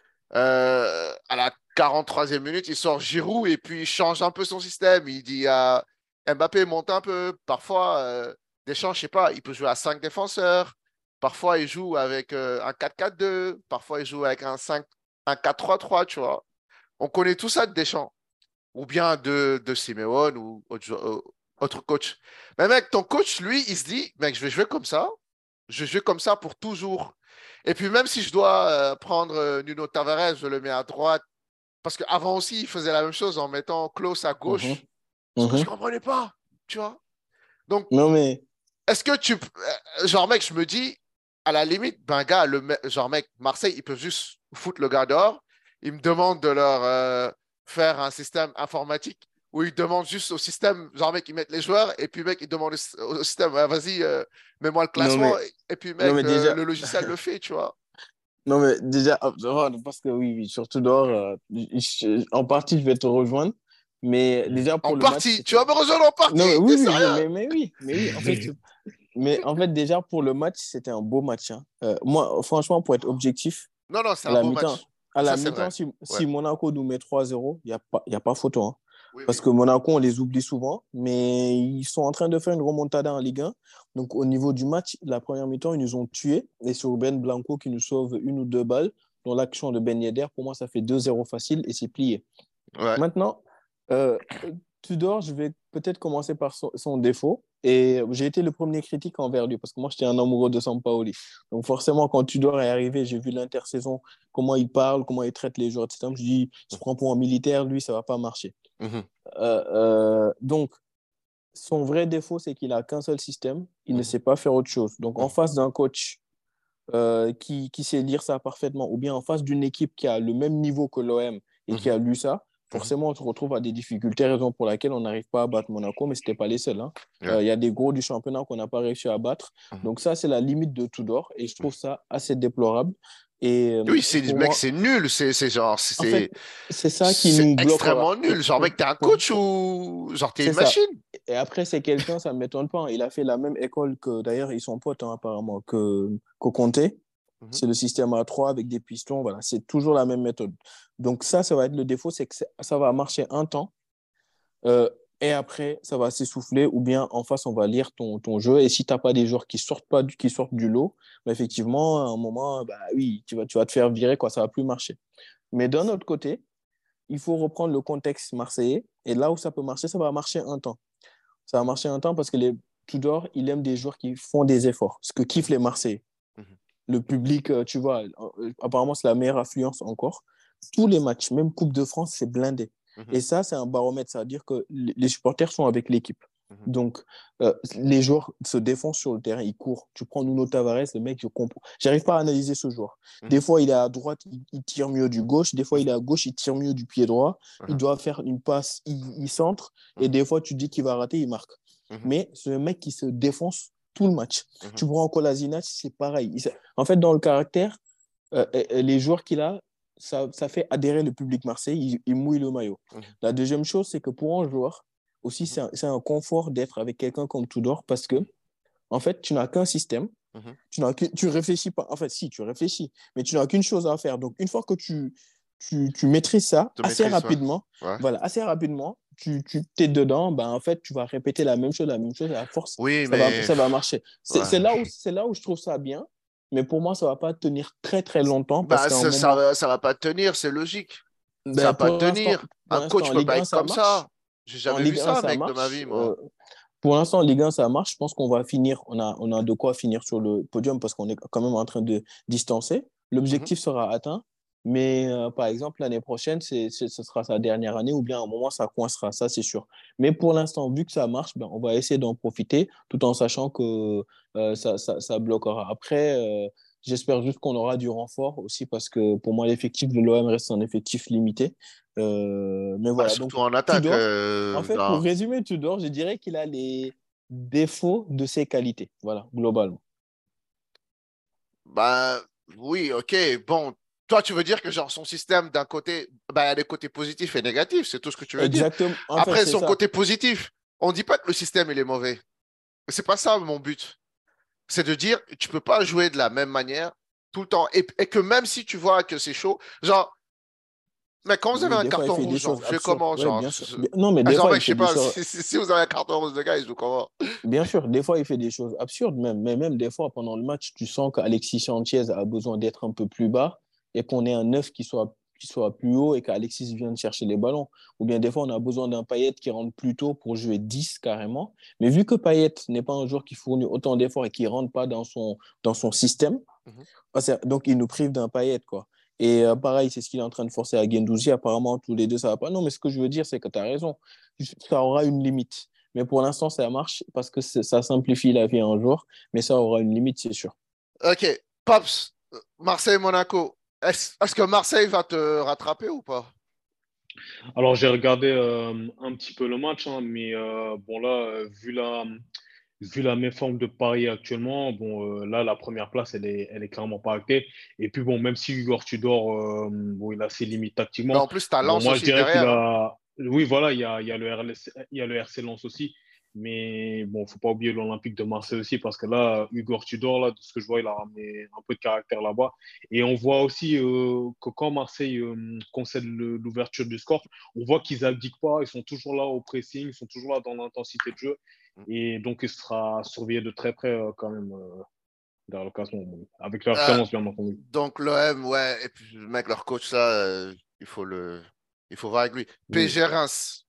euh, à la quarante-troisième minute, il sort Giroud et puis il change un peu son système. Il dit à Mbappé monte un peu. Parfois, euh, Deschamps, je sais pas, il peut jouer à cinq défenseurs. Parfois, il joue avec euh, un quatre quatre deux. Parfois, il joue avec un cinq, un quatre trois trois, tu vois. On connaît tout ça de Deschamps ou bien de, de Simeone ou autre, euh, autre coach. Mais mec, ton coach, lui, il se dit, mec, je vais jouer comme ça. Je vais jouer comme ça pour toujours. Et puis même si je dois euh, prendre euh, Nuno Tavares, je le mets à droite. Parce qu'avant aussi, il faisait la même chose en mettant Klaus à Mhm. gauche. Ce que je ne Mhm. comprenais pas, tu vois. Donc, Non, mais est-ce que tu... euh, genre, mec, je me dis, à la limite, ben, gars, le me- genre, mec, Marseille, ils peuvent juste foutre le gars dehors. Ils me demandent de leur euh, faire un système informatique où ils demandent juste au système, genre, mec, ils mettent les joueurs et puis, mec, ils demandent au, au système, ouais, vas-y, euh, mets-moi le non, classement. mais Et, et puis, non, mec, mais euh, déjà, le logiciel le fait, tu vois. non, mais déjà, ah, dehors, parce que oui, oui, surtout dehors, euh, je- en partie, je vais te rejoindre. Mais Mm. déjà, En pour le match, partie. Tu vas c'était. me rejoindre en partie, Non, mais oui, t'es oui, oui, sérieux? mais, mais oui, mais oui, en fait, mais en fait, déjà, pour le match, c'était un beau match, hein. Euh, moi, franchement, pour être objectif, Non, non, c'est à un la beau mi-temps, match. à la Ça, c'est mi-temps, vrai. si, Ouais. si Monaco nous met trois zéro, il n'y a pas, y a pas photo, hein. Oui, Parce oui. que Monaco, on les oublie souvent, mais ils sont en train de faire une remontada en Ligue un. Donc, au niveau du match, la première mi-temps, ils nous ont tués. Et sur Ben Blanco qui nous sauve une ou deux balles, dans l'action de Ben Yedder, pour moi, ça fait deux zéro facile et c'est plié. Ouais. Maintenant, euh, Tudor, je vais peut-être commencer par son, son défaut. Et j'ai été le premier critique envers lui parce que moi, j'étais un amoureux de Sampaoli. Donc, forcément, quand Tudor est arrivé, j'ai vu l'intersaison, comment il parle, comment il traite les joueurs, et cetera. Je me dis, il se prend pour un militaire, lui, ça ne va pas marcher. Mhm. Euh, euh, donc, son vrai défaut, c'est qu'il n'a qu'un seul système. Il ne Mhm. sait pas faire autre chose. Donc, en Mhm. face d'un coach euh, qui, qui sait lire ça parfaitement, ou bien en face d'une équipe qui a le même niveau que l'O M et qui Mhm. a lu ça, Mhm. forcément, on se retrouve à des difficultés, raison pour laquelle on n'arrive pas à battre Monaco, mais ce n'était pas les seuls. Hein. Ouais. Euh, Il y a des gros du championnat qu'on n'a pas réussi à battre. Mhm. Donc ça, c'est la limite de Tudor, et je Mhm. trouve ça assez déplorable. Et euh, Oui, c'est, pour mec, moi, c'est nul. C'est, c'est genre, en c'est, fait, c'est ça qui c'est nous bloquera. extrêmement Et nul. Genre, pour, mec, t'es un pour, coach ou genre, t'es c'est une ça. machine? Et après, c'est quelqu'un, ça ne m'étonne pas. Hein. Il a fait la même école que, d'ailleurs, ils sont potes, hein, apparemment, que, que Conte. Mhm. C'est le système A trois avec des pistons. Voilà, c'est toujours la même méthode. Donc, ça, ça va être le défaut, c'est que ça va marcher un temps. Euh, et après, ça va s'essouffler. Ou bien, en face, on va lire ton, ton jeu. Et si tu n'as pas des joueurs qui sortent, pas du, qui sortent du lot, bah, effectivement, à un moment, bah, oui, tu vas, tu vas te faire virer, quoi, ça ne va plus marcher. Mais d'un autre côté, il faut reprendre le contexte marseillais. Et là où ça peut marcher, ça va marcher un temps. Ça va marcher un temps parce que les Tudor, il aime des joueurs qui font des efforts. Ce que kiffent les Marseillais. Mhm. Le public, euh, tu vois, euh, apparemment, c'est la meilleure affluence encore. Tous les matchs, même Coupe de France, c'est blindé. Mhm. Et ça, c'est un baromètre. Ça veut dire que les supporters sont avec l'équipe. Mhm. Donc, euh, les joueurs se défoncent sur le terrain, ils courent. Tu prends Nuno Tavares, le mec, je comprends. J'arrive pas à analyser ce joueur. Mhm. Des fois, il est à droite, il, il tire mieux du gauche. Des fois, il est à gauche, il tire mieux du pied droit. Il Mhm. doit faire une passe, il, il centre. Et Mhm. des fois, tu dis qu'il va rater, il marque. Mhm. Mais c'est un mec qui se défonce tout le match. Mhm. Tu prends Kolasinac, c'est pareil. Il, en fait, dans le caractère, euh, les joueurs qu'il a, ça, ça fait adhérer le public marseillais, il, il mouille le maillot. Mhm. La deuxième chose, c'est que pour un joueur, aussi, c'est un, c'est un confort d'être avec quelqu'un comme Tudor parce que, en fait, tu n'as qu'un système, Mhm. tu n'as que, tu réfléchis pas. En fait, si, tu réfléchis, mais tu n'as qu'une chose à faire. Donc, une fois que tu, tu, tu maîtrises ça Tu assez maîtrises, ouais. rapidement, Ouais. voilà, assez rapidement, tu, tu t'es dedans, ben, en fait, tu vas répéter la même chose, la même chose, et à force, Oui, ça va, mais ça va marcher. C'est, ouais. c'est là où, c'est là où je trouve ça bien, mais pour moi, ça va pas tenir très, très longtemps parce Bah, qu'à un ça, ça, moment, va- ça va pas tenir, c'est logique. Ça ben, va pas pour l'instant, tenir. pour Un l'instant, coach en peut Ligue pas un, être ça comme ça. marche. J'ai En jamais vu Ligue un, ça, ça mec, de ma marche. vie, moi. Euh, pour l'instant, en Ligue un, ça marche. Je pense qu'on va finir. On a, on a de quoi finir sur le podium parce qu'on est quand même en train de distancer. Mhm. L'objectif sera atteint. Mais euh, par exemple, l'année prochaine, c'est, c'est- ce sera sa dernière année ou bien à un moment, ça coincera. Ça, c'est sûr. Mais pour l'instant, vu que ça marche, ben, on va essayer d'en profiter tout en sachant que euh, ça, ça, ça bloquera. Après, euh, j'espère juste qu'on aura du renfort aussi parce que pour moi, l'effectif de l'O M reste un effectif limité. Euh, mais Bah, voilà. Donc, surtout en attaque. Tudor, en euh, fait, pour dans- résumer Tudor, je dirais qu'il a les défauts de ses qualités. Voilà, globalement. Bah, oui, ok. Bon, toi, tu veux dire que genre son système, d'un côté, bah, il y a des côtés positifs et négatifs, c'est tout ce que tu veux dire. Exactement. En fait, Après, c'est son ça. côté positif, on dit pas que le système, il est mauvais. C'est pas ça mon but. C'est de dire, tu peux pas jouer de la même manière tout le temps. Et, et que même si tu vois que c'est chaud, genre, mais quand vous avez Oui, un des fois, il carton fait des rouge, genre, choses vous jouez absurdes. comment, Oui, genre, bien sûr. je- Bien- Non, mais ah, des genre, fois, mec, il je sais fait des pas, choses. si, si- si vous avez un carton rouge de gars, il joue comment? Bien sûr, des fois, il fait des choses absurdes même. Mais même des fois, pendant le match, tu sens qu'Alexis Sanchez a besoin d'être un peu plus bas et qu'on ait un neuf qui soit, qui soit plus haut et qu'Alexis vienne chercher les ballons. Ou bien des fois, on a besoin d'un Payet qui rentre plus tôt pour jouer dix carrément. Mais vu que Payet n'est pas un joueur qui fournit autant d'efforts et qui ne rentre pas dans son, dans son système, Mhm. ah, c'est- donc il nous prive d'un Payet, quoi. Et euh, pareil, c'est ce qu'il est en train de forcer à Guendouzi. Apparemment, tous les deux, ça va pas. Non, mais ce que je veux dire, c'est que tu as raison. Ça aura une limite. Mais pour l'instant, ça marche parce que c'est- ça simplifie la vie un jour. Mais ça aura une limite, c'est sûr. Ok, Pops, euh, Marseille-Monaco. Est-ce est-ce que Marseille va te rattraper ou pas? Alors, j'ai regardé euh, un petit peu le match, hein, mais euh, bon, là, euh, vu la, vu la méforme de Paris actuellement, bon, euh, là, la première place, elle est, elle est clairement pas actée. Et puis, bon, même si Igor Tudor, euh, bon, il a ses limites Mais tactiquement, en plus, t'as bon, Lens moi, je aussi dirais qu'il derrière, hein. a. Oui, voilà, il y a, il y a le R L S il y a le R C Lens aussi. Mais bon, faut pas oublier l'Olympique de Marseille aussi, parce que là, Igor Tudor, là, de ce que je vois, il a ramené un peu de caractère là-bas. Et on voit aussi euh, que quand Marseille euh, concède le- l'ouverture du score, on voit qu'ils abdiquent pas, ils sont toujours là au pressing, ils sont toujours là dans l'intensité de jeu. Et donc, il sera surveillé de très près euh, quand même euh, dans le classement, bon, avec leur Euh, excellence, bien entendu. donc l'O M, ouais, et puis le mec, leur coach, ça, euh, il faut le, il faut voir avec lui. Oui. P S G Reims.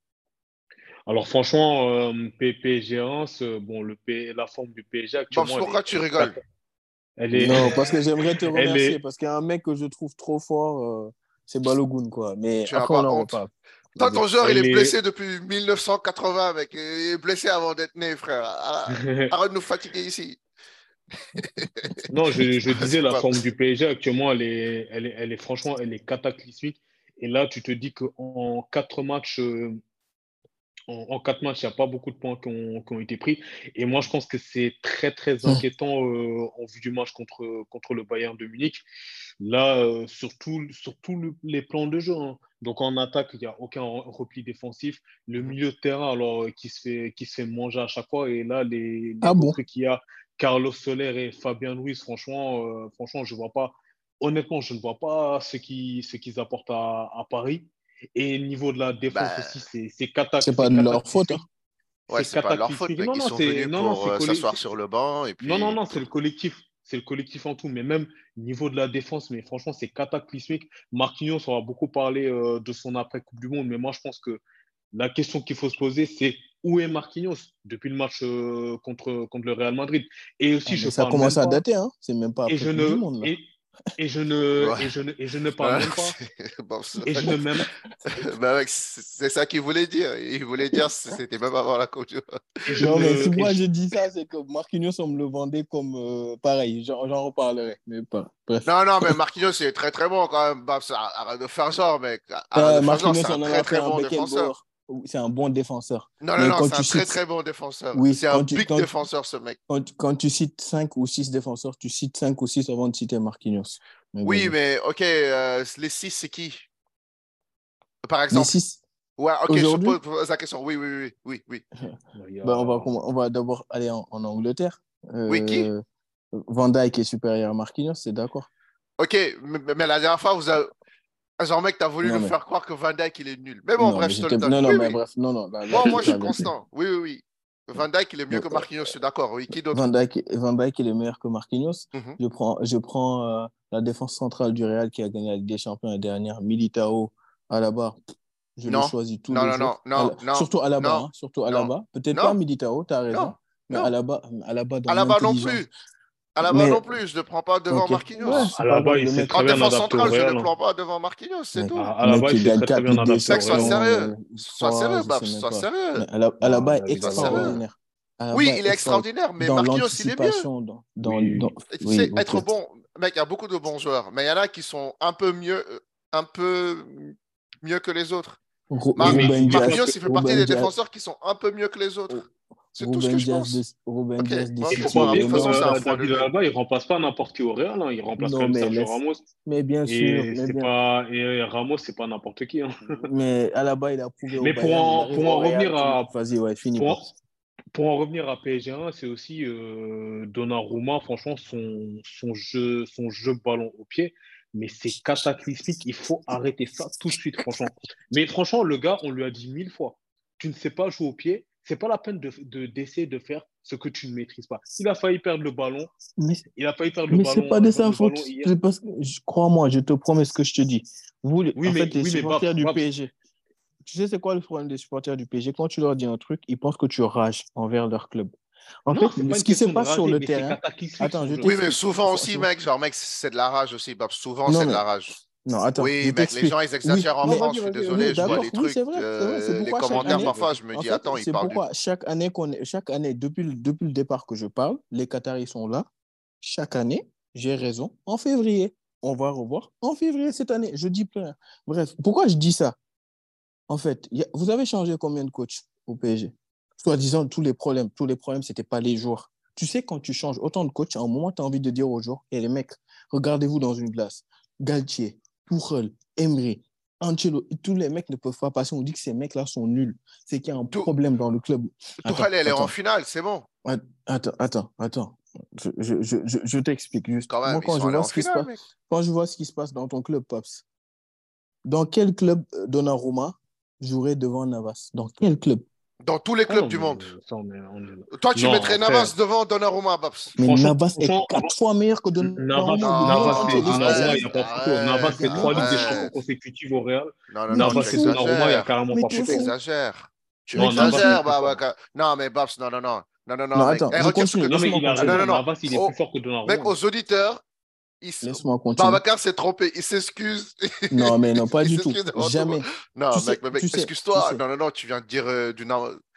Alors, franchement, euh, P- PSG Reims, euh, bon, le P- la forme du P S G Bobs, actuellement, elle est, pourquoi tu elle est, rigoles? cata- elle est, Non, parce que j'aimerais te elle remercier. est, Parce qu'il y a un mec que je trouve trop fort, euh, c'est Balogun, quoi. Mais Tu n'as après, on pas en honte. reparle. Toi, Vas-y. ton joueur, il est elle est, blessé depuis mille neuf cent quatre-vingts, mec. Il est blessé avant d'être né, frère. Arrête arrête de nous fatiguer ici. Non, je, je disais C'est la pas... forme du P S G actuellement, elle est, elle est, elle est franchement, elle est cataclysmique. Et là, tu te dis qu'en quatre matchs, euh, en, en quatre matchs, il n'y a pas beaucoup de points qui ont, qui ont été pris. Et moi, je pense que c'est très, très inquiétant euh, en vue du match contre, contre le Bayern de Munich. Là, euh, sur tous sur tous le- les plans de jeu, hein. Donc en attaque, il n'y a aucun repli défensif. Le Mhm. milieu de terrain, alors, euh, qui se fait, qui se fait manger à chaque fois. Et là, les, les Ah bon? recrues qu'il y a, Carlos Soler et Fabien Ruiz, franchement, euh, franchement, je vois pas. Honnêtement, je ne vois pas ce qu'ils ce qu'ils apportent à, à Paris. Et au niveau de la défense Bah, aussi, c'est c'est cata- C'est c'est pas de leur faute, hein. cataclysmique. ouais, C'est c'est pas de leur faute, cataclysmique. mec. Non, Ils non, sont c'est venus non, non, pour c'est euh, collé- s'asseoir c'est- sur c'est- le banc et non, non, puis non, c'est le collectif. C'est le collectif en tout. Mais même niveau de la défense, mais franchement, c'est cataclysmique. Marquinhos, on va beaucoup parler euh, de son après-Coupe du Monde. Mais moi, je pense que la question qu'il faut se poser, c'est où est Marquinhos depuis le match euh, contre, contre le Real Madrid? Et Ah, aussi, je mais ça parle même commence à pas. dater, hein. C'est même pas Et après je Coupe du ne, Monde, là. et, et je ne, ouais. et je ne, et je ne parle Ouais, même pas. c'est- bon, c'est- Et je ne même, bah, mec, c'est c'est ça qu'il voulait dire. Il voulait dire c'était même avant la Coupe du Monde. et je Non, mais ne, si et moi je- je dis ça, c'est que Marquinhos, on me le vendait comme euh, pareil. J'en j'en reparlerai, mais pas. Bref. Non, non, mais Marquinhos, c'est très très bon quand même. Babs, arrête de faire genre, mec. Arrête Euh, de faire genre, Marquinhos, c'est un on en très a fait très un bon défenseur. Beckenbauer. C'est un bon défenseur. Non, non, Mais non, quand c'est un tu très cites, très bon défenseur. oui, C'est un quand tu, big quand, défenseur, ce mec. quand, quand tu cites cinq ou six défenseurs, tu cites cinq ou six avant de citer Marquinhos. Mais Oui, vas-y. mais ok, euh, les six, c'est qui? Par Les exemple. six Ouais, ok, je aujourd'hui, pose pose la question. Oui, oui, oui, oui, oui. il y ben, on va, a- comm- on va d'abord aller en, en Angleterre. Oui, qui? Euh, Van Dijk est supérieur à Marquinhos, c'est d'accord? Ok, mais, mais la dernière fois, vous avez... Genre, mec, t'as voulu Non, nous mais, faire croire que Van Dijk, il est nul. Mais bon, non, bref, mais je te le j'étais. donne. Non, non, Oui, mais oui. bref, non, non, là, là, Moi, tu moi, je suis parles de fait. constant. Oui, oui, oui. Van Dijk, il est mieux que Marquinhos, je suis d'accord. Oui, qui Van d'autre? Dijk, Van Dijk, il est meilleur que Marquinhos. Mhm. Je prends, je prends euh, la défense centrale du Real qui a gagné la Ligue des Champions l'année dernière, Militao, Alaba. Je le Non, choisis tous non, les non, non, jours. non, Ala- non, Surtout Alaba, non, hein, surtout non, Alaba. Peut-être pas non, Militao, tu as raison. non, Mais non. Alaba, Alaba dans Alaba non l'intelligence. plus. Alaba Mais, non plus. Je ne le prends pas devant ok, ouais, Marquinhos. à, à c'est pas la base, grave. il Le s'est mec, En très bien défense adapté au centrale, je ne le Real, hein. prends pas devant Marquinhos, c'est mec, tout. À, à le la mec, base, il il s'est gagne très très quatre bien Ligue des adapté au Mec, sois Real, hein. Champions, sérieux. euh, Sois trois, sérieux, je Babs, sais même sois pas. sérieux. Mais Ala- Non, Alaba il est abuse Sois à la base. sérieux. extraordinaire. Oui, Alaba est il est extraordinaire. extraordinaire, mais Dans Marquinhos, il est mieux. l'anticipation, dans, dans, dans... Oui. Et tu Oui, sais, ok. être bon, mec, il y a beaucoup de bons joueurs, mais il y en a qui sont un peu mieux, euh, un peu mieux que les autres. Ru- Oui, Mar- mais Ruben n'oublie pas Marquinhos, que. Diaz, il fait partie Ruben des Diaz, défenseurs qui sont un peu mieux que les Ru- autres. C'est tout ce que Ruben je Diaz de, pense. Ruben Ok, Diaz de bon, Il faut City pas bon, de est oublier toute que façon, c'est énorme. un euh, point David levé. Alaba, il remplace pas n'importe qui au Real, hein. Il remplace quand Non, même mais Sergio laisse. Ramos. Mais bien sûr, Et mais c'est bien. pas et Ramos, c'est pas n'importe qui, hein. Mais Alaba, il a prouvé au Mais pour Bayern, il en, arrive pour au en Real, revenir tout le monde. à Vas-y, ouais, fini, pour, en- Paps. pour en revenir à P S G un, c'est aussi euh, Donnarumma, franchement, son, son jeu, son jeu ballon au pied, mais c'est cataclysmique. Il faut arrêter ça tout de suite, franchement. Mais franchement, le gars, on lui a dit mille fois, tu ne sais pas jouer au pied, c'est pas la peine de, de- d'essayer de faire ce que tu ne maîtrises pas. Il a failli perdre le ballon, Mais, il a failli perdre le mais c'est pas ballon, de sa le faute. ballon hier. C'est parce que, je- crois-moi, je te promets ce que je te dis. Vous, les- Oui, en mais, fait, les oui, mais Babs, supporters du Babs, P S G, tu sais, c'est quoi le problème des supporters du P S G? Quand tu leur dis un truc, ils pensent que tu rages envers leur club. En non, fait, c'est pas ce une qui se question de passe sur rager, le mais c'est terrain, cataclysmique attends, son je jeu. Oui, mais t'explique. souvent Faut- aussi, faut- mec, genre, mec, c'est de la rage aussi, Babs. Souvent, Non, c'est de mais la rage. non, attends, je Oui, mec, les t'explique. gens, ils Oui, exagèrent en Non, mais France, vas-y, je suis vas-y, oui, désolé, vas-y. je vois d'accord, les oui, c'est trucs, vrai, c'est vrai. C'est euh, les pourquoi chaque commentaires, année, Vas-y, parfois, je vas-y. me en dis, fait, attends, ils c'est parlent du... pourquoi chaque année qu'on est, chaque année, depuis, le- depuis le départ que je parle, les Qataris sont là. Chaque année, j'ai raison. En février, on va revoir. En février cette année, je dis plein. Bref, pourquoi je dis ça? En fait, y a- vous avez changé combien de coachs au P S G? Soi-disant, tous les problèmes, tous les problèmes, c'était pas les joueurs. Tu sais, quand tu changes autant de coachs, à un moment, tu as envie de dire aux joueurs, et les mecs, regardez-vous dans une glace. Galtier, Tuchel, Emery, Ancelotti, tous les mecs ne peuvent pas passer. On dit que ces mecs-là sont nuls. C'est qu'il y a un Tout, problème dans le club. tout Attends, elle est en attends, finale, c'est bon. attends, attends, attends. Je, je, je, je, je t'explique juste. Quand même, Moi, ils quand sont je allés vois en ce qui se finale, passe, mec. quand je vois ce qui se passe dans ton club, Paps, dans quel club euh, Donnarumma jouerait devant Navas? Dans quel club? Dans tous les Ah clubs non, du mais monde. ça, on est, on est- Toi, tu Non, mettrais Navas après, devant Donnarumma, Babs. Mais franchement, Navas est franchement, quatre fois meilleur que Navas, Donnarumma. Le monde Navas, Non, entier c'est est Donnarumma, il spécialiste. n'y a arrête, pas photo. Navas, arrête, Mais c'est non, trois Ligues des Champions arrête. consécutives au Real. Non, non, mais non, t'es Navas tu et fou. Donnarumma, il n'y a exagères. carrément Mais pas t'es Tu photo. fou. exagères. Tu Mais Non, t'es Navas, il est fou. exagères, plus fort. Babacar. Non, mais Babs, non, non, non. Non, non, Non, non, mec. attends, Eh, je regarde ce que. continue. Non, mais Laisse-moi il a Ah, non, continuer. non, raison. non. Navas, il est plus Oh, fort que mec, Donnarumma. aux auditeurs, ils s- Laisse-moi continuer. Babacar s'est trompé. Il s'excuse. Non, mais non, pas Il du tout. s'excuse devant tout le monde. Jamais. Non, Tu mec, sais, mais mec, tu sais, tu excuse-toi. sais. Non, non, non, tu viens de dire euh, du. na-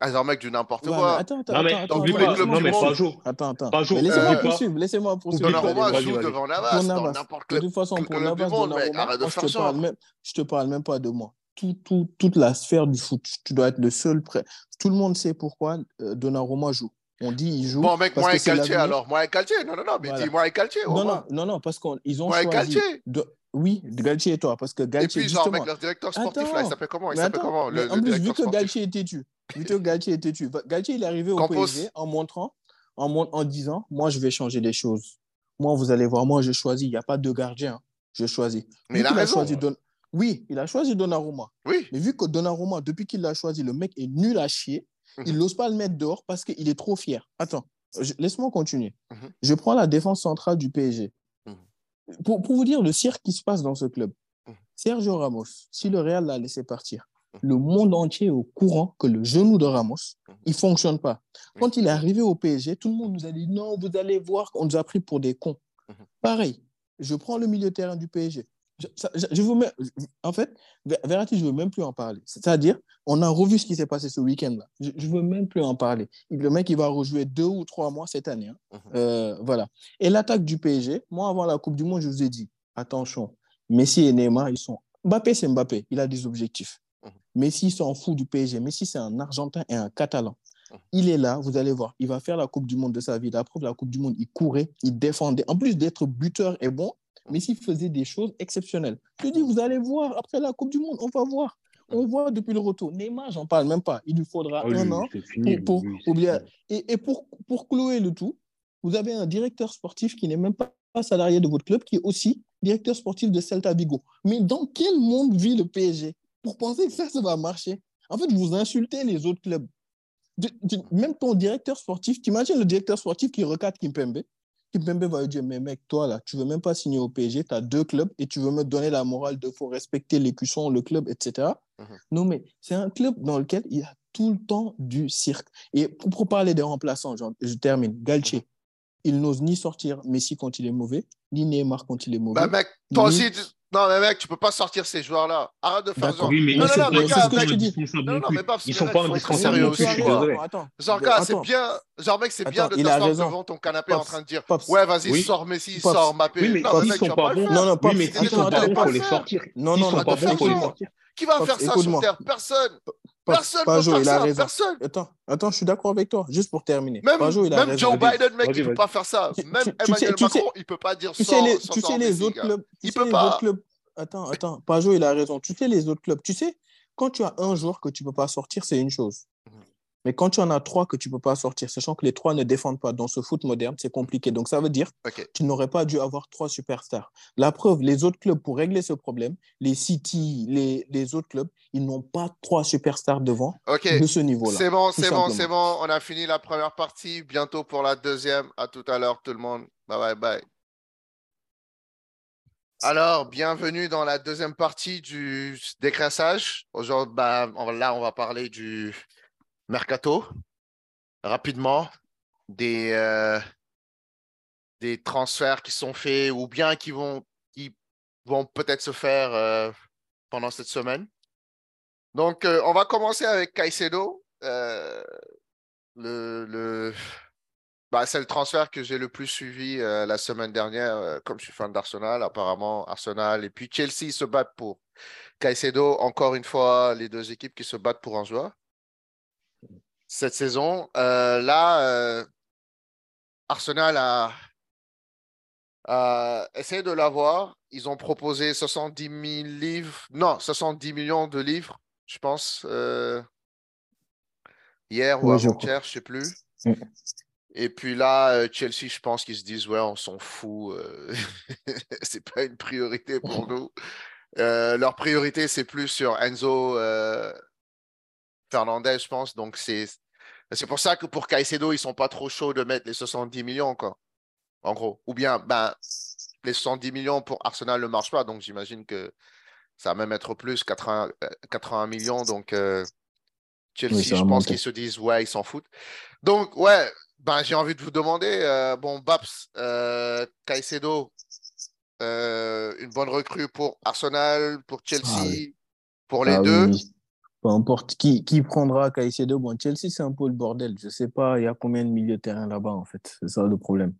Ah, genre, mec, du n'importe Ouais, mais quoi. attends, attends, Non, mais attends, attends, Dans oublie tous les attends, pas. clubs Non, du mais laisse-moi. monde. Pajot. Attends, attends. Pajot, Mais Euh, laissez-moi oublie pas. poursuivre, laissez-moi poursuivre Oublie pour pas. Donnarumma terminer. Vas-y, joue vas-y. devant Navas Pour dans Navas. n'importe De quel toute façon, pour club du Navas, monde, mec. Donnarumma, Arrête de moi, je faire te parle genre. même, je te parle même pas de moi. Tout, tout, toute la sphère du foot, tu dois être le seul prêt. Tout le monde sait pourquoi euh, Donnarumma joue. On dit il joue Bon, mec, parce moi que et c'est Galtier, l'avenir. alors. Moi et Galtier. Non, non, non, mais dis Voilà. moi et Galtier, au Non, non, moins. non, non, parce qu'ils ont Moi et choisi. Galtier. De... Oui, Galtier et toi, parce que Et Galtier, puis, genre, mec, justement. leur directeur sportif, là, il Attends, s'appelle comment? Il mais s'appelle attends, comment, le, mais le en plus, vu directeur que sportif? Galtier est têtu, vu que Galtier est têtu, Galtier, il est arrivé au P S G Campos. en montrant, en, mon- en disant, moi, je vais changer les choses. Moi, vous allez voir, moi, je choisis. Il n'y a pas de gardien. hein. Je choisis. Mais Vu il a qu'il a choisi raison. Don... Oui, il a choisi Donnarumma. Oui. Mais vu que Donnarumma, depuis qu'il l'a choisi, le mec est nul à chier, il Mhm. n'ose pas le mettre dehors parce qu'il est trop fier. Attends, je- laisse-moi continuer. Mhm. Je prends la défense centrale du P S G. Mhm. Pour, pour vous dire le cirque qui se passe dans ce club, Mhm. Sergio Ramos, si le Real l'a laissé partir, le monde entier est au courant que le genou de Ramos, il ne fonctionne pas. Quand il est arrivé au P S G, tout le monde nous a dit non, vous allez voir, on nous a pris pour des cons. Mhm. Pareil, je prends le milieu de terrain du P S G. Je, ça, je, je vous mets, en fait, Verratti, je ne veux même plus en parler. C'est-à-dire, on a revu ce qui s'est passé ce week-end-là. Je ne veux même plus en parler. Le mec, il va rejouer deux ou trois mois cette année. Hein. Mhm. Euh, voilà. Et l'attaque du P S G, moi, avant la Coupe du Monde, je vous ai dit, attention, Messi et Neymar, ils sont. Mbappé, c'est Mbappé. Il a des objectifs. Mhm. Messi s'en fout du P S G. Messi, c'est un Argentin et un Catalan. Mhm. Il est là, vous allez voir. Il va faire la Coupe du Monde de sa vie. La preuve, la Coupe du Monde, il courait, il défendait. En plus d'être buteur et bon, Messi faisait des choses exceptionnelles. Je dis, vous allez voir, après la Coupe du Monde, on va voir. On voit depuis le retour. Neymar, j'en parle même pas. Il lui faudra Oh, un lui, an c'est fini. pour, pour Lui, c'est oublier. fini. Et, et pour, pour clouer le tout, vous avez un directeur sportif qui n'est même pas salarié de votre club, qui est aussi directeur sportif de Celta Vigo. Mais dans quel monde vit le P S G pour penser que ça, ça va marcher? En fait, vous insultez les autres clubs. De, de, même ton directeur sportif, t'imagines le directeur sportif qui recadre Kimpembe. Kimpembe va lui dire, mais mec, toi là, tu veux même pas signer au P S G, tu as deux clubs et tu veux me donner la morale de faut respecter les cuissons, le club, et cetera. Mm-hmm. Non, mais c'est un club dans lequel il y a tout le temps du cirque. Et pour, pour parler des remplaçants, je, je termine. Galtier, mm-hmm. il n'ose ni sortir Messi quand il est mauvais, ni Neymar quand il est mauvais. Bah, mec, toi ni... aussi, tu... non, mais mec, tu peux pas sortir ces joueurs-là. Arrête de faire genre. Oui, mais non, ils non, non, mais c'est ce que mec, je te dis. Non, non, mais Babs, ils sont pas faut être indispensables sérieux non plus, aussi, je suis quoi. désolé. Attends, genre, gars, c'est attends. bien. Genre, mec, c'est bien Attends, de t'asseoir devant ton canapé Pops, en train de dire Pops. ouais, vas-y, oui. sors Messi, Pops. sors Mbappé. Oui, mais non, mais s'ils mec, sont tu vas pas pas bons, le faire. Non, non, Pops, oui, mais s'ils sont pas bons, il faut les sortir. Non, s'ils non, sont non, pas bons, il faut les sortir. Qui va Pops, faire ça sur Terre? Personne. Pops, Personne Pajot, peut faire il a ça. raison. Personne. Attends, attends, je suis d'accord avec toi. Juste pour terminer. Même, Pajot, il a même raison. Joe Biden, mec, vas-y, il peut vas-y. pas faire ça. Tu- Même tu- tu Emmanuel sais- tu Macron, sais- il peut pas dire Tu sais les, sans tu sais les Messi, autres gars. clubs. Tu Il sais peut les pas. autres clubs. Attends, attends. Pajot, il a raison. Tu sais les autres clubs. Tu sais, quand tu as un joueur que tu peux pas sortir, c'est une chose. Mais quand tu en as trois que tu ne peux pas sortir, sachant que les trois ne défendent pas dans ce foot moderne, c'est compliqué. Donc, ça veut dire okay. que tu n'aurais pas dû avoir trois superstars. La preuve, les autres clubs, pour régler ce problème, les City, les, les autres clubs, ils n'ont pas trois superstars devant okay. de ce niveau-là. C'est bon, c'est bon, c'est bon. On a fini la première partie. Bientôt pour la deuxième. À tout à l'heure, tout le monde. Bye, bye, bye. Alors, bienvenue dans la deuxième partie du décrassage. Aujourd'hui, bah, on, là, on va parler du mercato. Rapidement, des, euh, des transferts qui sont faits ou bien qui vont, qui vont peut-être se faire euh, pendant cette semaine. Donc, euh, on va commencer avec Caicedo. Euh, le, le... Bah, c'est le transfert que j'ai le plus suivi euh, la semaine dernière, euh, comme je suis fan d'Arsenal. Apparemment, Arsenal et puis Chelsea se battent pour Caicedo. Encore une fois, les deux équipes qui se battent pour un joueur. Cette saison, euh, là, euh, Arsenal a, a essayé de l'avoir. Ils ont proposé soixante-dix mille livres, non, soixante-dix millions de livres, je pense, euh, hier ou Oui, avant-hier, je ne sais plus. Mm. Et puis là, euh, Chelsea, je pense qu'ils se disent, ouais, on s'en fout, euh, c'est pas une priorité pour nous. Euh, leur priorité, c'est plus sur Enzo euh, Fernandez, je pense. Donc, c'est c'est pour ça que pour Caicedo, ils sont pas trop chauds de mettre les soixante-dix millions, quoi. En gros. Ou bien, ben, les soixante-dix millions pour Arsenal ne marchent pas. Donc, j'imagine que ça va même être plus, quatre-vingts, quatre-vingts millions. Donc, euh, Chelsea, oui, je pense qu'ils se disent, ouais, ils s'en foutent. Donc, ouais, ben, j'ai envie de vous demander, euh, bon, Babs, euh, Caicedo, euh, une bonne recrue pour Arsenal, pour Chelsea, ah, oui. pour les ah, deux. Oui, oui. Peu importe qui, qui prendra Caicedo. Bon, Chelsea, c'est un peu le bordel. Je sais pas, il y a combien de milieux de terrain là-bas, en fait. C'est ça le problème.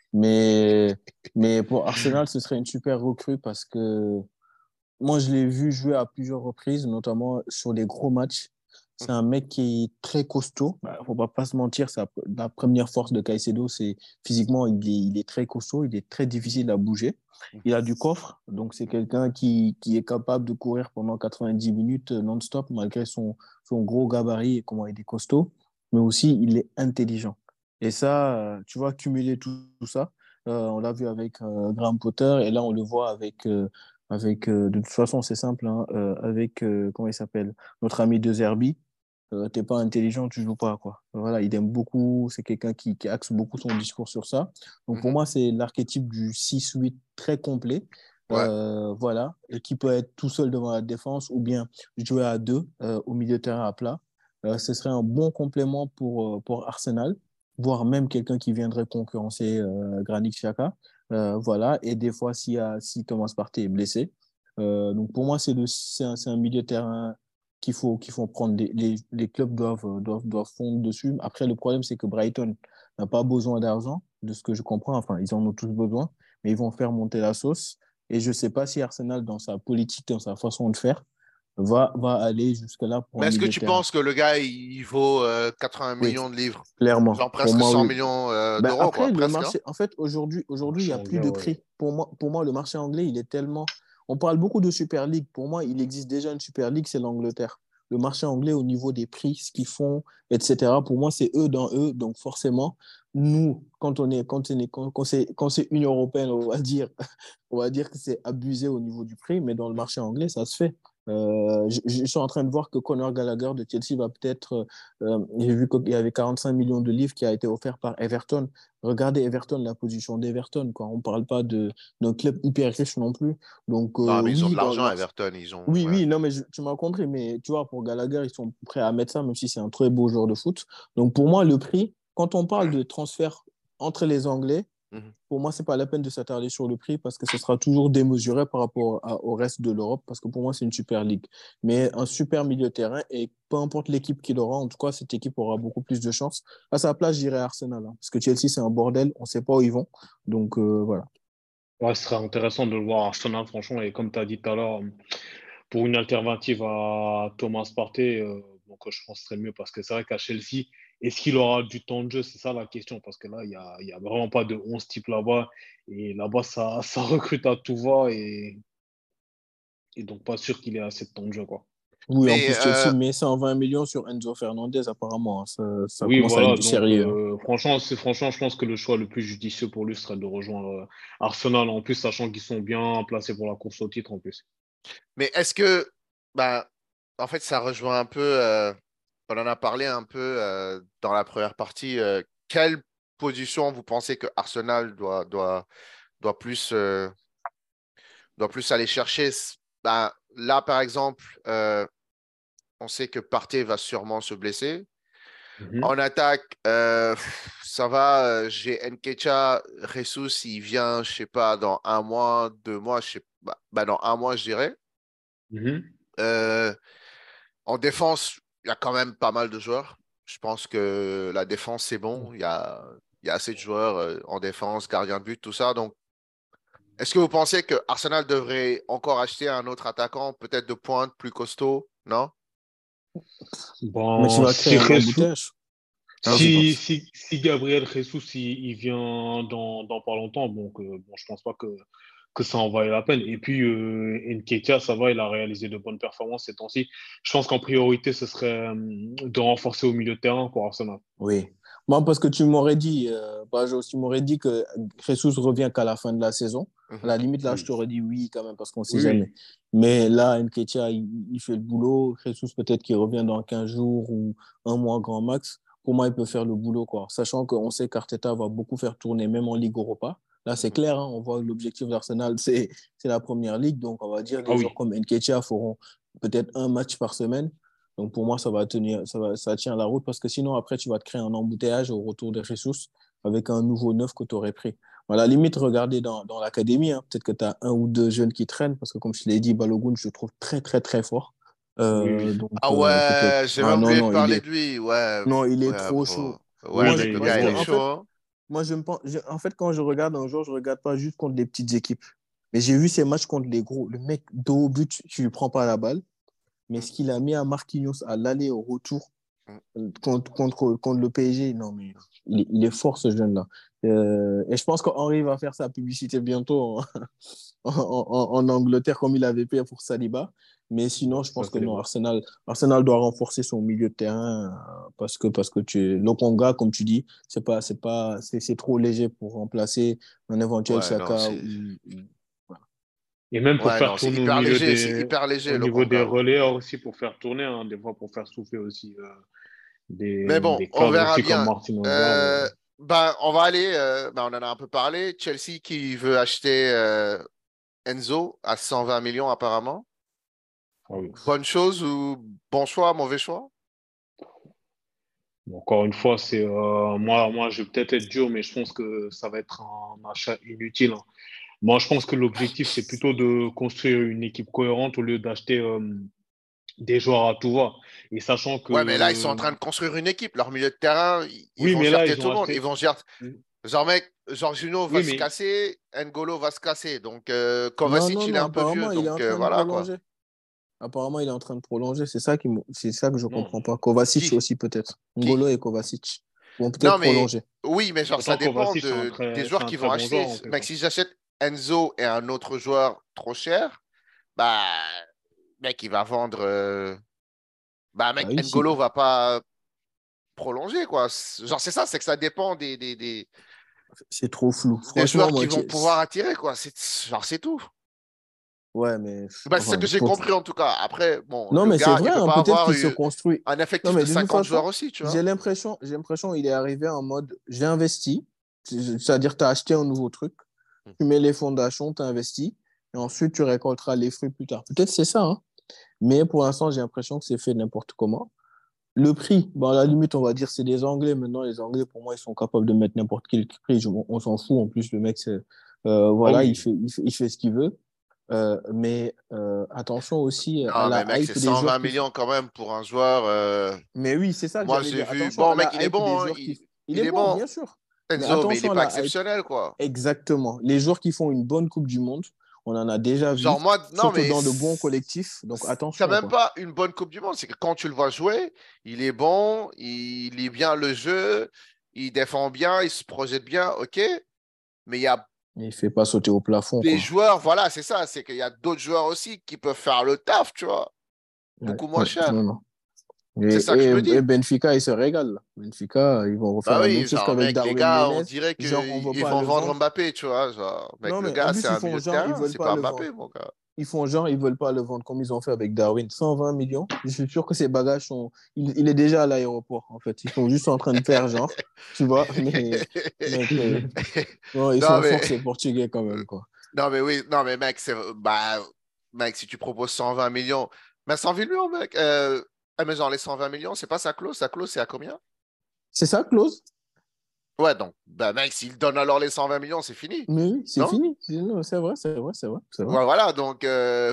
Mais, mais pour Arsenal, ce serait une super recrue parce que moi, je l'ai vu jouer à plusieurs reprises, notamment sur des gros matchs. C'est un Mhm. mec qui est très costaud. Bah, faut pas, pas se mentir, ça, la première force de Caicedo, c'est physiquement, il est, il est très costaud, il est très difficile à bouger. Il a du coffre, donc c'est quelqu'un qui, qui est capable de courir pendant quatre-vingt-dix minutes euh, non-stop, malgré son, son gros gabarit et comment il est costaud. Mais aussi, il est intelligent. Et ça, euh, tu vois, cumuler tout, tout ça, euh, on l'a vu avec euh, Graham Potter, et là, on le voit avec, euh, avec euh, de toute façon, c'est simple, hein, euh, avec, euh, comment il s'appelle, notre ami De Zerbi. Euh, t'es pas intelligent, tu joues pas, quoi. Voilà, il aime beaucoup, c'est quelqu'un qui, qui axe beaucoup son discours sur ça. Donc pour Mhm. moi, c'est l'archétype du six huit très complet. Ouais. Euh, voilà, et qui peut être tout seul devant la défense ou bien jouer à deux euh, au milieu de terrain à plat. Euh, ce serait un bon complément pour, euh, pour Arsenal, voire même quelqu'un qui viendrait concurrencer euh, Granit Xhaka. Euh, voilà, et des fois, si, si Thomas Partey est blessé. Euh, donc pour moi, c'est le, c'est un, c'est un milieu de terrain qu'il faut, qu'il faut prendre. Des- les, les clubs doivent, euh, doivent, doivent fondre dessus. Après, le problème, c'est que Brighton n'a pas besoin d'argent, de ce que je comprends. Enfin, ils en ont tous besoin, mais ils vont faire monter la sauce. Et je ne sais pas si Arsenal, dans sa politique, dans sa façon de faire, va, va aller jusque-là pour Mais un est-ce que milieu de tu terrain. penses que le gars, il, il vaut euh, quatre-vingts Oui, millions de livres? clairement. Genre Pour presque moi, cent oui. millions euh, Ben d'euros, quoi. après, le Presque, hein? marché, en fait, aujourd'hui, aujourd'hui, il n'y Marché a plus anglais, de ouais. prix. Pour moi, pour moi, le marché anglais, il est tellement. On parle beaucoup de Super League. Pour moi, il existe déjà une Super League, c'est l'Angleterre. Le marché anglais, au niveau des prix, ce qu'ils font, et cetera, pour moi, c'est eux dans eux. Donc, forcément, nous, quand on est, quand on est, quand, quand c'est, quand c'est Union européenne, on va dire, on va dire que c'est abusé au niveau du prix, mais dans le marché anglais, ça se fait. Euh, je, je suis en train de voir que Conor Gallagher de Chelsea va peut-être. Euh, j'ai vu qu'il y avait quarante-cinq millions de livres qui a été offert par Everton. Regardez Everton, la position d'Everton, quoi. On ne parle pas de, d'un club hyper riche non plus. Donc, Non, euh, mais ils ont de oui, dans le l'argent, marché. Everton. Ils ont. Oui, Ouais. oui, non, mais je- tu m'as compris. Mais tu vois, pour Gallagher, ils sont prêts à mettre ça, même si c'est un très beau joueur de foot. Donc, pour moi, le prix, quand on parle de transfert entre les Anglais, Mhm. pour moi, c'est pas la peine de s'attarder sur le prix parce que ce sera toujours démesuré par rapport à- au reste de l'Europe parce que pour moi, c'est une super ligue. Mais un super milieu de terrain et peu importe l'équipe qu'il aura, en tout cas, cette équipe aura beaucoup plus de chances. À sa place, j'irai Arsenal hein, parce que Chelsea, c'est un bordel. On sait pas où ils vont. Donc, euh, voilà. Ouais, ce serait intéressant de le voir à Arsenal, franchement. Et comme tu as dit tout à l'heure, pour une alternative à Thomas Partey, euh, donc, je pense que ce serait mieux parce que c'est vrai qu'à Chelsea, est-ce qu'il aura du temps de jeu? C'est ça la question parce que là, il n'y a, il y a vraiment pas de onze type là-bas. Et là-bas, ça, ça recrute à tout va et, et donc pas sûr qu'il ait assez de temps de jeu, quoi. Oui, en Mais plus, euh, Chelsea met cent vingt millions sur Enzo Fernandez, apparemment, hein. Ça, ça Oui, commence à être voilà. du Donc, sérieux, hein. euh, franchement, c'est, franchement, je pense que le choix le plus judicieux pour lui serait de rejoindre euh, Arsenal, en plus, sachant qu'ils sont bien placés pour la course au titre, en plus. Mais est-ce que, bah, en fait, ça rejoint un peu, euh, on en a parlé un peu euh, dans la première partie. Euh, quelle position vous pensez que Arsenal doit, doit, doit plus, euh, doit plus aller chercher? Bah, là, par exemple, euh, on sait que Partey va sûrement se blesser. Mhm, En attaque, euh, ça va. euh, J'ai Nketiah, Jesus, il vient, je sais pas, dans un mois, deux mois, je sais pas. Bah, dans un mois, je dirais. mhm. Euh, En défense, il y a quand même pas mal de joueurs. Je pense que la défense, c'est bon. Il y a, il y a assez de joueurs euh, en défense, gardien de but, tout ça. Donc, est-ce que vous pensez que Arsenal devrait encore acheter un autre attaquant, peut-être de pointe, plus costaud? Non? Mais tu Bon, vas créer si un Jesus, embouteillage. Moi, je si, pense. si, si Gabriel Jesus, il, il vient dans, dans pas longtemps, donc, euh, bon, je pense pas que, que ça en vaille la peine. Et puis, euh, Nketiah, ça va, il a réalisé de bonnes performances ces temps-ci. Je pense qu'en priorité, ce serait euh, de renforcer au milieu de terrain pour Arsenal. Oui. Moi, parce que tu m'aurais dit, euh, Bajos, tu m'aurais dit que Jesus revient qu'à la fin de la saison. À Mhm. la limite, là, je Oui, t'aurais dit oui, quand même, parce qu'on ne sait oui, jamais. oui. Mais là, Nketiah, il, il fait le boulot. Jesus, peut-être qu'il revient dans quinze jours ou un mois grand max. Pour moi, il peut faire le boulot, quoi. Sachant qu'on sait qu'Arteta va beaucoup faire tourner, même en Ligue Europa. Là, c'est Mhm. clair, hein, on voit l'objectif d'Arsenal, c'est c'est la première ligue. Donc, on va dire Ah des joueurs oui. comme Nketiah feront peut-être un match par semaine. Donc pour moi, ça va tenir, ça va, ça tient la route parce que sinon, après, tu vas te créer un embouteillage au retour de Jesus avec un nouveau neuf que tu aurais pris. À la limite, regardez dans, dans l'académie, hein, peut-être que tu as un ou deux jeunes qui traînent parce que, comme je te l'ai dit, Balogun, je le trouve très, très, très fort. Oui, oui. Euh, donc, Ah euh, ouais, peut-être. j'ai Ah même non, oublié de non, il parler est, de lui. Ouais, non, il est ouais, trop bro. chaud. Oui, Ouais, Moi, il je- le, est, le il est parce gars, que, il est lourd. en Hein. chaud, fait, hein. moi, je me pense, je- en fait, quand je regarde un joueur, je regarde pas juste contre des petites équipes. Mais j'ai vu ses matchs contre les gros. Le mec, dos au but, tu lui prends pas la balle. Mais Mm, ce qu'il a mis à Marquinhos à l'aller et au retour mm. euh, contre, contre, contre le P S G, non, mais il, est il est fort, ce jeune-là. Euh, et je pense qu'Henri va faire sa publicité bientôt en, en, en- en Angleterre, comme il avait fait pour Saliba. Mais sinon, je Ça, pense que c'est les non, bons. Arsenal, Arsenal doit renforcer son milieu de terrain euh, parce que, parce que tu, Lokonga, comme tu dis, c'est pas, c'est pas, c'est, c'est trop léger pour remplacer un éventuel Ouais, non, Saka. Ou, c'est. ou- voilà. Et même pour Ouais, faire non, c'est tourner au hyper milieu léger, c'est des, hyper au léger, le niveau des Conga. relayeurs aussi, pour faire tourner, hein, des fois pour faire souffler aussi euh, Mais des, bon, des on cadres verra aussi comme bien. Martin Odegaard. Mais... Euh, ben, on va aller, euh, ben, on en a un peu parlé. Chelsea qui veut acheter euh, Enzo à cent vingt millions apparemment. Ah oui. Bonne chose ou bon choix, mauvais choix? Bon, encore une fois, c'est euh, moi, moi, je vais peut-être être dur, mais je pense que ça va être un achat inutile. Hein. Moi, je pense que l'objectif, c'est plutôt de construire une équipe cohérente au lieu d'acheter euh, des joueurs à tout va. Et sachant Ouais, mais là, ils sont en que, train de construire une équipe. Leur milieu de terrain, ils, ils oui, vont mais là, gérer ils tout ont le monde. Ils acheté. vont gérer. Genre, mec, Jorginho va Oui, se mais casser, N'Golo va se casser. Donc, euh, Non, Kovacic, non, il est non, un peu vieux. apparemment, il est en Donc, euh, train de voilà, quoi. prolonger. Apparemment, il est en train de prolonger. C'est ça qui, me- c'est ça que je non. comprends pas. Kovacic Qui? aussi, peut-être. Qui? Ngolo et Kovacic vont peut-être Non, mais prolonger. oui, mais genre, ça Pourtant, dépend Kovacic, c'est un de, des très, c'est joueurs un qu'ils très vont bon acheter. joueur, en fait. Mec, Hein. si j'achète Enzo et un autre joueur trop cher, bah, mec, il va vendre. euh, Bah, Bah mec, oui, si. N'Golo va pas prolonger, quoi. C'est- Genre, c'est ça, c'est que ça dépend des, des, des, C'est trop flou. des Franchement, joueurs moi, qui tu- vont pouvoir attirer, quoi. C'est, genre, c'est tout. ouais, mais Bah, c'est ce enfin, que j'ai pour- compris, en tout cas. Après, bon, non, le mais c'est gars, il vrai, peut hein, pas peut-être avoir qu'il se eu construit. un Non, effectif de mais de toute cinquante joueurs façon, aussi, tu j'ai vois. l'impression, j'ai l'impression il est arrivé en mode j'ai investi, c'est-à-dire tu as acheté un nouveau truc, tu mets les fondations, tu investis, et ensuite tu récolteras les fruits plus tard. Peut-être c'est ça, hein. Mais pour l'instant, j'ai l'impression que c'est fait n'importe comment. Le prix, bon, à la limite, on va dire c'est des Anglais. Maintenant, les Anglais, pour moi, ils sont capables de mettre n'importe quel prix. Je- on s'en fout. En plus, le mec, c'est, euh, Ah voilà, il oui. fait, il fait, il fait ce qu'il veut. Euh, mais euh, attention aussi à Non, mais la mec, c'est hype des cent joueurs vingt qui font. millions quand même pour un joueur. euh, Mais oui, c'est ça que Moi, j'allais j'ai dire. vu. Attention à Bon, mec, il la est hype des bon, hein. joueurs Il, qui. Il il est est bon, bon, bien sûr. Mais Enzo, mais il n'est attention à pas la hype. exceptionnel, quoi. Exactement. Les joueurs qui font une bonne Coupe du Monde, on en a déjà vu, Genre, moi, non, surtout mais dans de bons c'est collectifs. Donc c'est attention, même quoi. pas une bonne Coupe du Monde. C'est que quand tu le vois jouer, il est bon, il lit bien le jeu, il défend bien, il se projette bien, ok. Mais il y a Il fait pas sauter au plafond, des quoi. joueurs, voilà, c'est ça. C'est qu'il y a d'autres joueurs aussi qui peuvent faire le taf, tu vois, Ouais, beaucoup moins ouais, non, cher. non. C'est Et, ça que je et, me et dis. Benfica, ils se régalent, là. Benfica, ils vont refaire Bah la même oui, chose genre, qu'avec mec, les Darwin gars, on Nunez. dirait Genre, on veut qu'ils pas vont le vendre vendre. Mbappé, tu vois. Genre, mec, Non, le mais en gars, plus, c'est ils un font milieu de genre, ils terrain, veulent c'est pas pas le vendre. Mbappé, mon gars. Ils font genre, ils veulent pas le vendre comme ils ont fait avec Darwin. cent vingt millions. Je suis sûr que ces bagages sont. Il, il est déjà à l'aéroport, en fait. Ils sont juste en train de faire genre, tu vois. Mais, mec, euh, non, ils Non, sont mais, forts, ces Portugais, quand même, quoi. non, mais oui, non, mais mec, c'est, bah, mec, si tu proposes cent vingt millions, mais cent vingt millions, mec, euh, ah, mais genre, les cent vingt millions, c'est pas sa clause, sa clause, c'est à combien? C'est ça, Clause? Ouais, donc, bah, mec, s'il donne alors les cent vingt millions, c'est fini, Mais oui, c'est non? fini. C'est non, c'est vrai, c'est vrai, c'est vrai, c'est vrai. Ouais, voilà, donc, euh,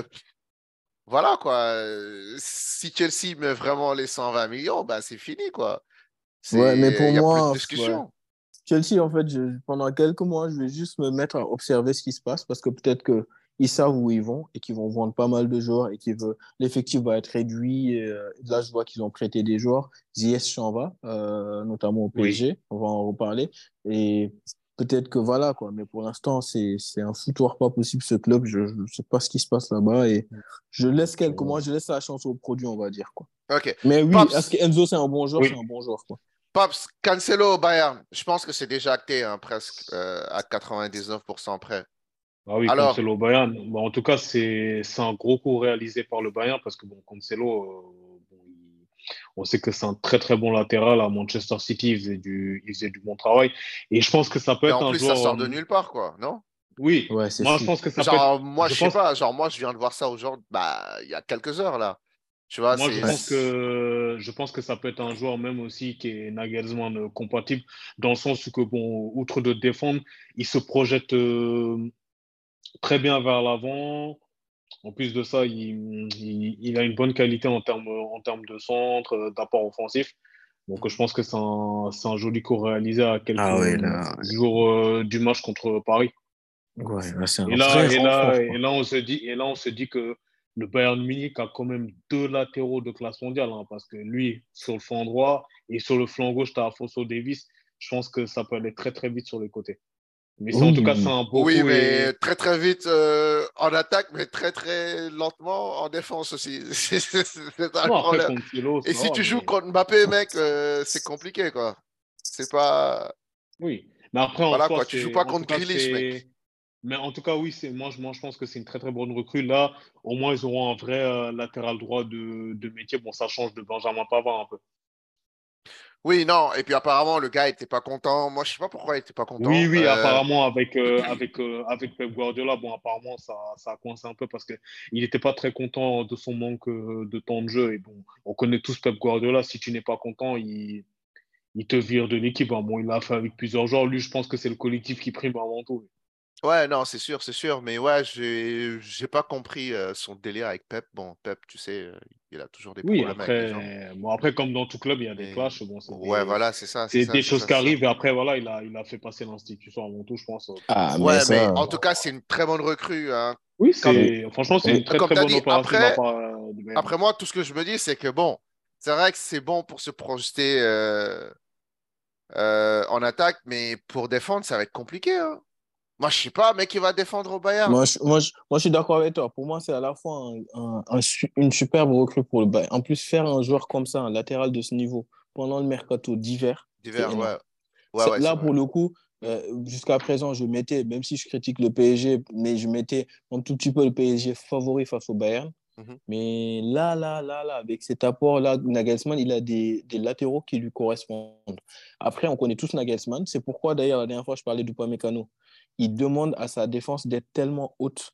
voilà, quoi. Euh, Si Chelsea met vraiment les cent vingt millions, bah, c'est fini, quoi. Ouais, mais C'est, pour il n'y a plus de moi, ouais. discussion. Chelsea, en fait, je- pendant quelques mois, je vais juste me mettre à observer ce qui se passe parce que peut-être qu'ils savent où ils vont et qu'ils vont vendre pas mal de joueurs et que l'effectif va être réduit. Et, euh, là, je vois qu'ils ont prêté des joueurs. Ziyech s'en va, euh, notamment au Oui. P S G. On va en reparler. Et peut-être que voilà, quoi. Mais pour l'instant, c'est, c'est un foutoir pas possible, ce club. Je ne sais pas ce qui se passe là-bas et je laisse quelques mois, je laisse la chance au produit, on va dire, quoi. Ok. Mais oui, est-ce que Pops, Enzo, c'est un bon joueur? C'est Oui. un bon joueur, quoi. Pops, Cancelo au Bayern. Je pense que c'est déjà acté, hein, presque, euh, à quatre-vingt-dix-neuf pour cent près. Ah oui, Alors, Cancelo Bayern. Bon, en tout cas, c'est c'est un gros coup réalisé par le Bayern parce que bon, Cancelo, euh, bon, il- on sait que c'est un très très bon latéral à Manchester City. Il faisait du, il faisait du bon travail. Et je pense que ça peut et être en un plus, ça joueur. sort de euh, nulle part, quoi, non? oui, Ouais, c'est moi je fou. pense que ça peut être. Genre, moi, Je je sais pense, pas. Genre, moi, je viens de voir ça aujourd'hui, bah, il y a quelques heures, là. Tu vois, moi je c'est. Ouais. pense que je pense que ça peut être un joueur même aussi qui est Nagelsmann euh, compatible dans le sens où que bon, outre de défendre, il se projette euh, très bien vers l'avant. En plus de ça, il, il, il a une bonne qualité en termes, en termes de centre, d'apport offensif. Donc, je pense que c'est un, c'est un joli coup réalisé à quelques Ah ouais, là, jours euh, du match contre Paris. ouais, là c'est Et un là, vrai et renfort, là, quoi. et là, on se dit, et là, on se dit que le Bayern Munich a quand même deux latéraux de classe mondiale, hein, parce que lui, sur le flanc droit et sur le flanc gauche, tu as Alphonso Davies. Je pense que ça peut aller très, très vite sur les côtés. Mais c'est, en tout Oui, cas, c'est oui. un beau Oui, coup mais et très très vite euh, en attaque, mais très très lentement en défense aussi. C'est c'est- c'est ça le non, après, problème. Cancelo, Et ça si va, tu joues mais contre Mbappé, mec, euh, c'est compliqué, quoi. C'est pas. oui. Mais après, en Voilà, soi, quoi. Tu joues c'est, pas en tout contre cas, Grealish, mec. c'est, mais en tout cas, oui, c'est, moi, je, moi, je pense que c'est une très, très bonne recrue. Là, au moins, ils auront un vrai euh, latéral droit de, de métier. Bon, ça change de Benjamin Pavard un peu. Oui, non. Et puis apparemment, le gars était pas content. Moi, je sais pas pourquoi il était pas Oui, content. oui, Euh, apparemment, avec, euh, avec, euh, avec Pep Guardiola, bon, apparemment, ça, ça a coincé un peu parce qu'il n'était pas très content de son manque euh, de temps de jeu. Et bon, on connaît tous Pep Guardiola. Si tu n'es pas content, il, il te vire de l'équipe, hein. Bon, il l'a fait avec plusieurs joueurs. Lui, je pense que c'est le collectif qui prime avant tout. Ouais, non, c'est sûr, c'est sûr. Mais ouais, j'ai j'ai pas compris euh, son délire avec Pep. Bon, Pep, tu sais, euh, il a toujours des Oui, problèmes avec les gens. après, bon, après, comme dans tout club, il y a des Mais clashs. Bon, c'est ouais, des, voilà, c'est ça, c'est c'est ça, des c'est choses ça, qui c'est ça. arrivent. Et après, voilà, il a, il a fait passer l'institution avant tout, je pense. Ah, mais Ouais, mais ça, en tout cas, c'est une très bonne recrue, hein. Oui, Comme, oui, c'est, franchement, c'est oui. une très, comme très tu as bonne dit, opération de la après, part euh, du Bayern. après moi, tout ce que je me dis, c'est que bon, c'est vrai que c'est bon pour se projeter euh, euh, en attaque, mais pour défendre, ça va être compliqué, hein. Moi, je sais pas, mec, qui va défendre au Bayern. Moi, je, moi, je, moi, je suis d'accord avec toi. Pour moi, c'est à la fois un, un- un su- une superbe recrue pour le Bayern. En plus, faire un joueur comme ça, un latéral de ce niveau, pendant le mercato d'hiver, c'est Divers, énorme. ouais. Ouais, C'est- ouais, c'est Là, vrai. pour le coup, euh, jusqu'à présent, je mettais, même si je critique le P S G, mais je mettais un tout petit peu le P S G favori face au Bayern. Mhm. Mais là, là, là, là, avec cet apport-là, Nagelsmann, il a des, des latéraux qui lui correspondent. Après, on connaît tous Nagelsmann. C'est pourquoi, d'ailleurs, la dernière fois, je parlais du Mécano. Il demande à sa défense d'être tellement haute.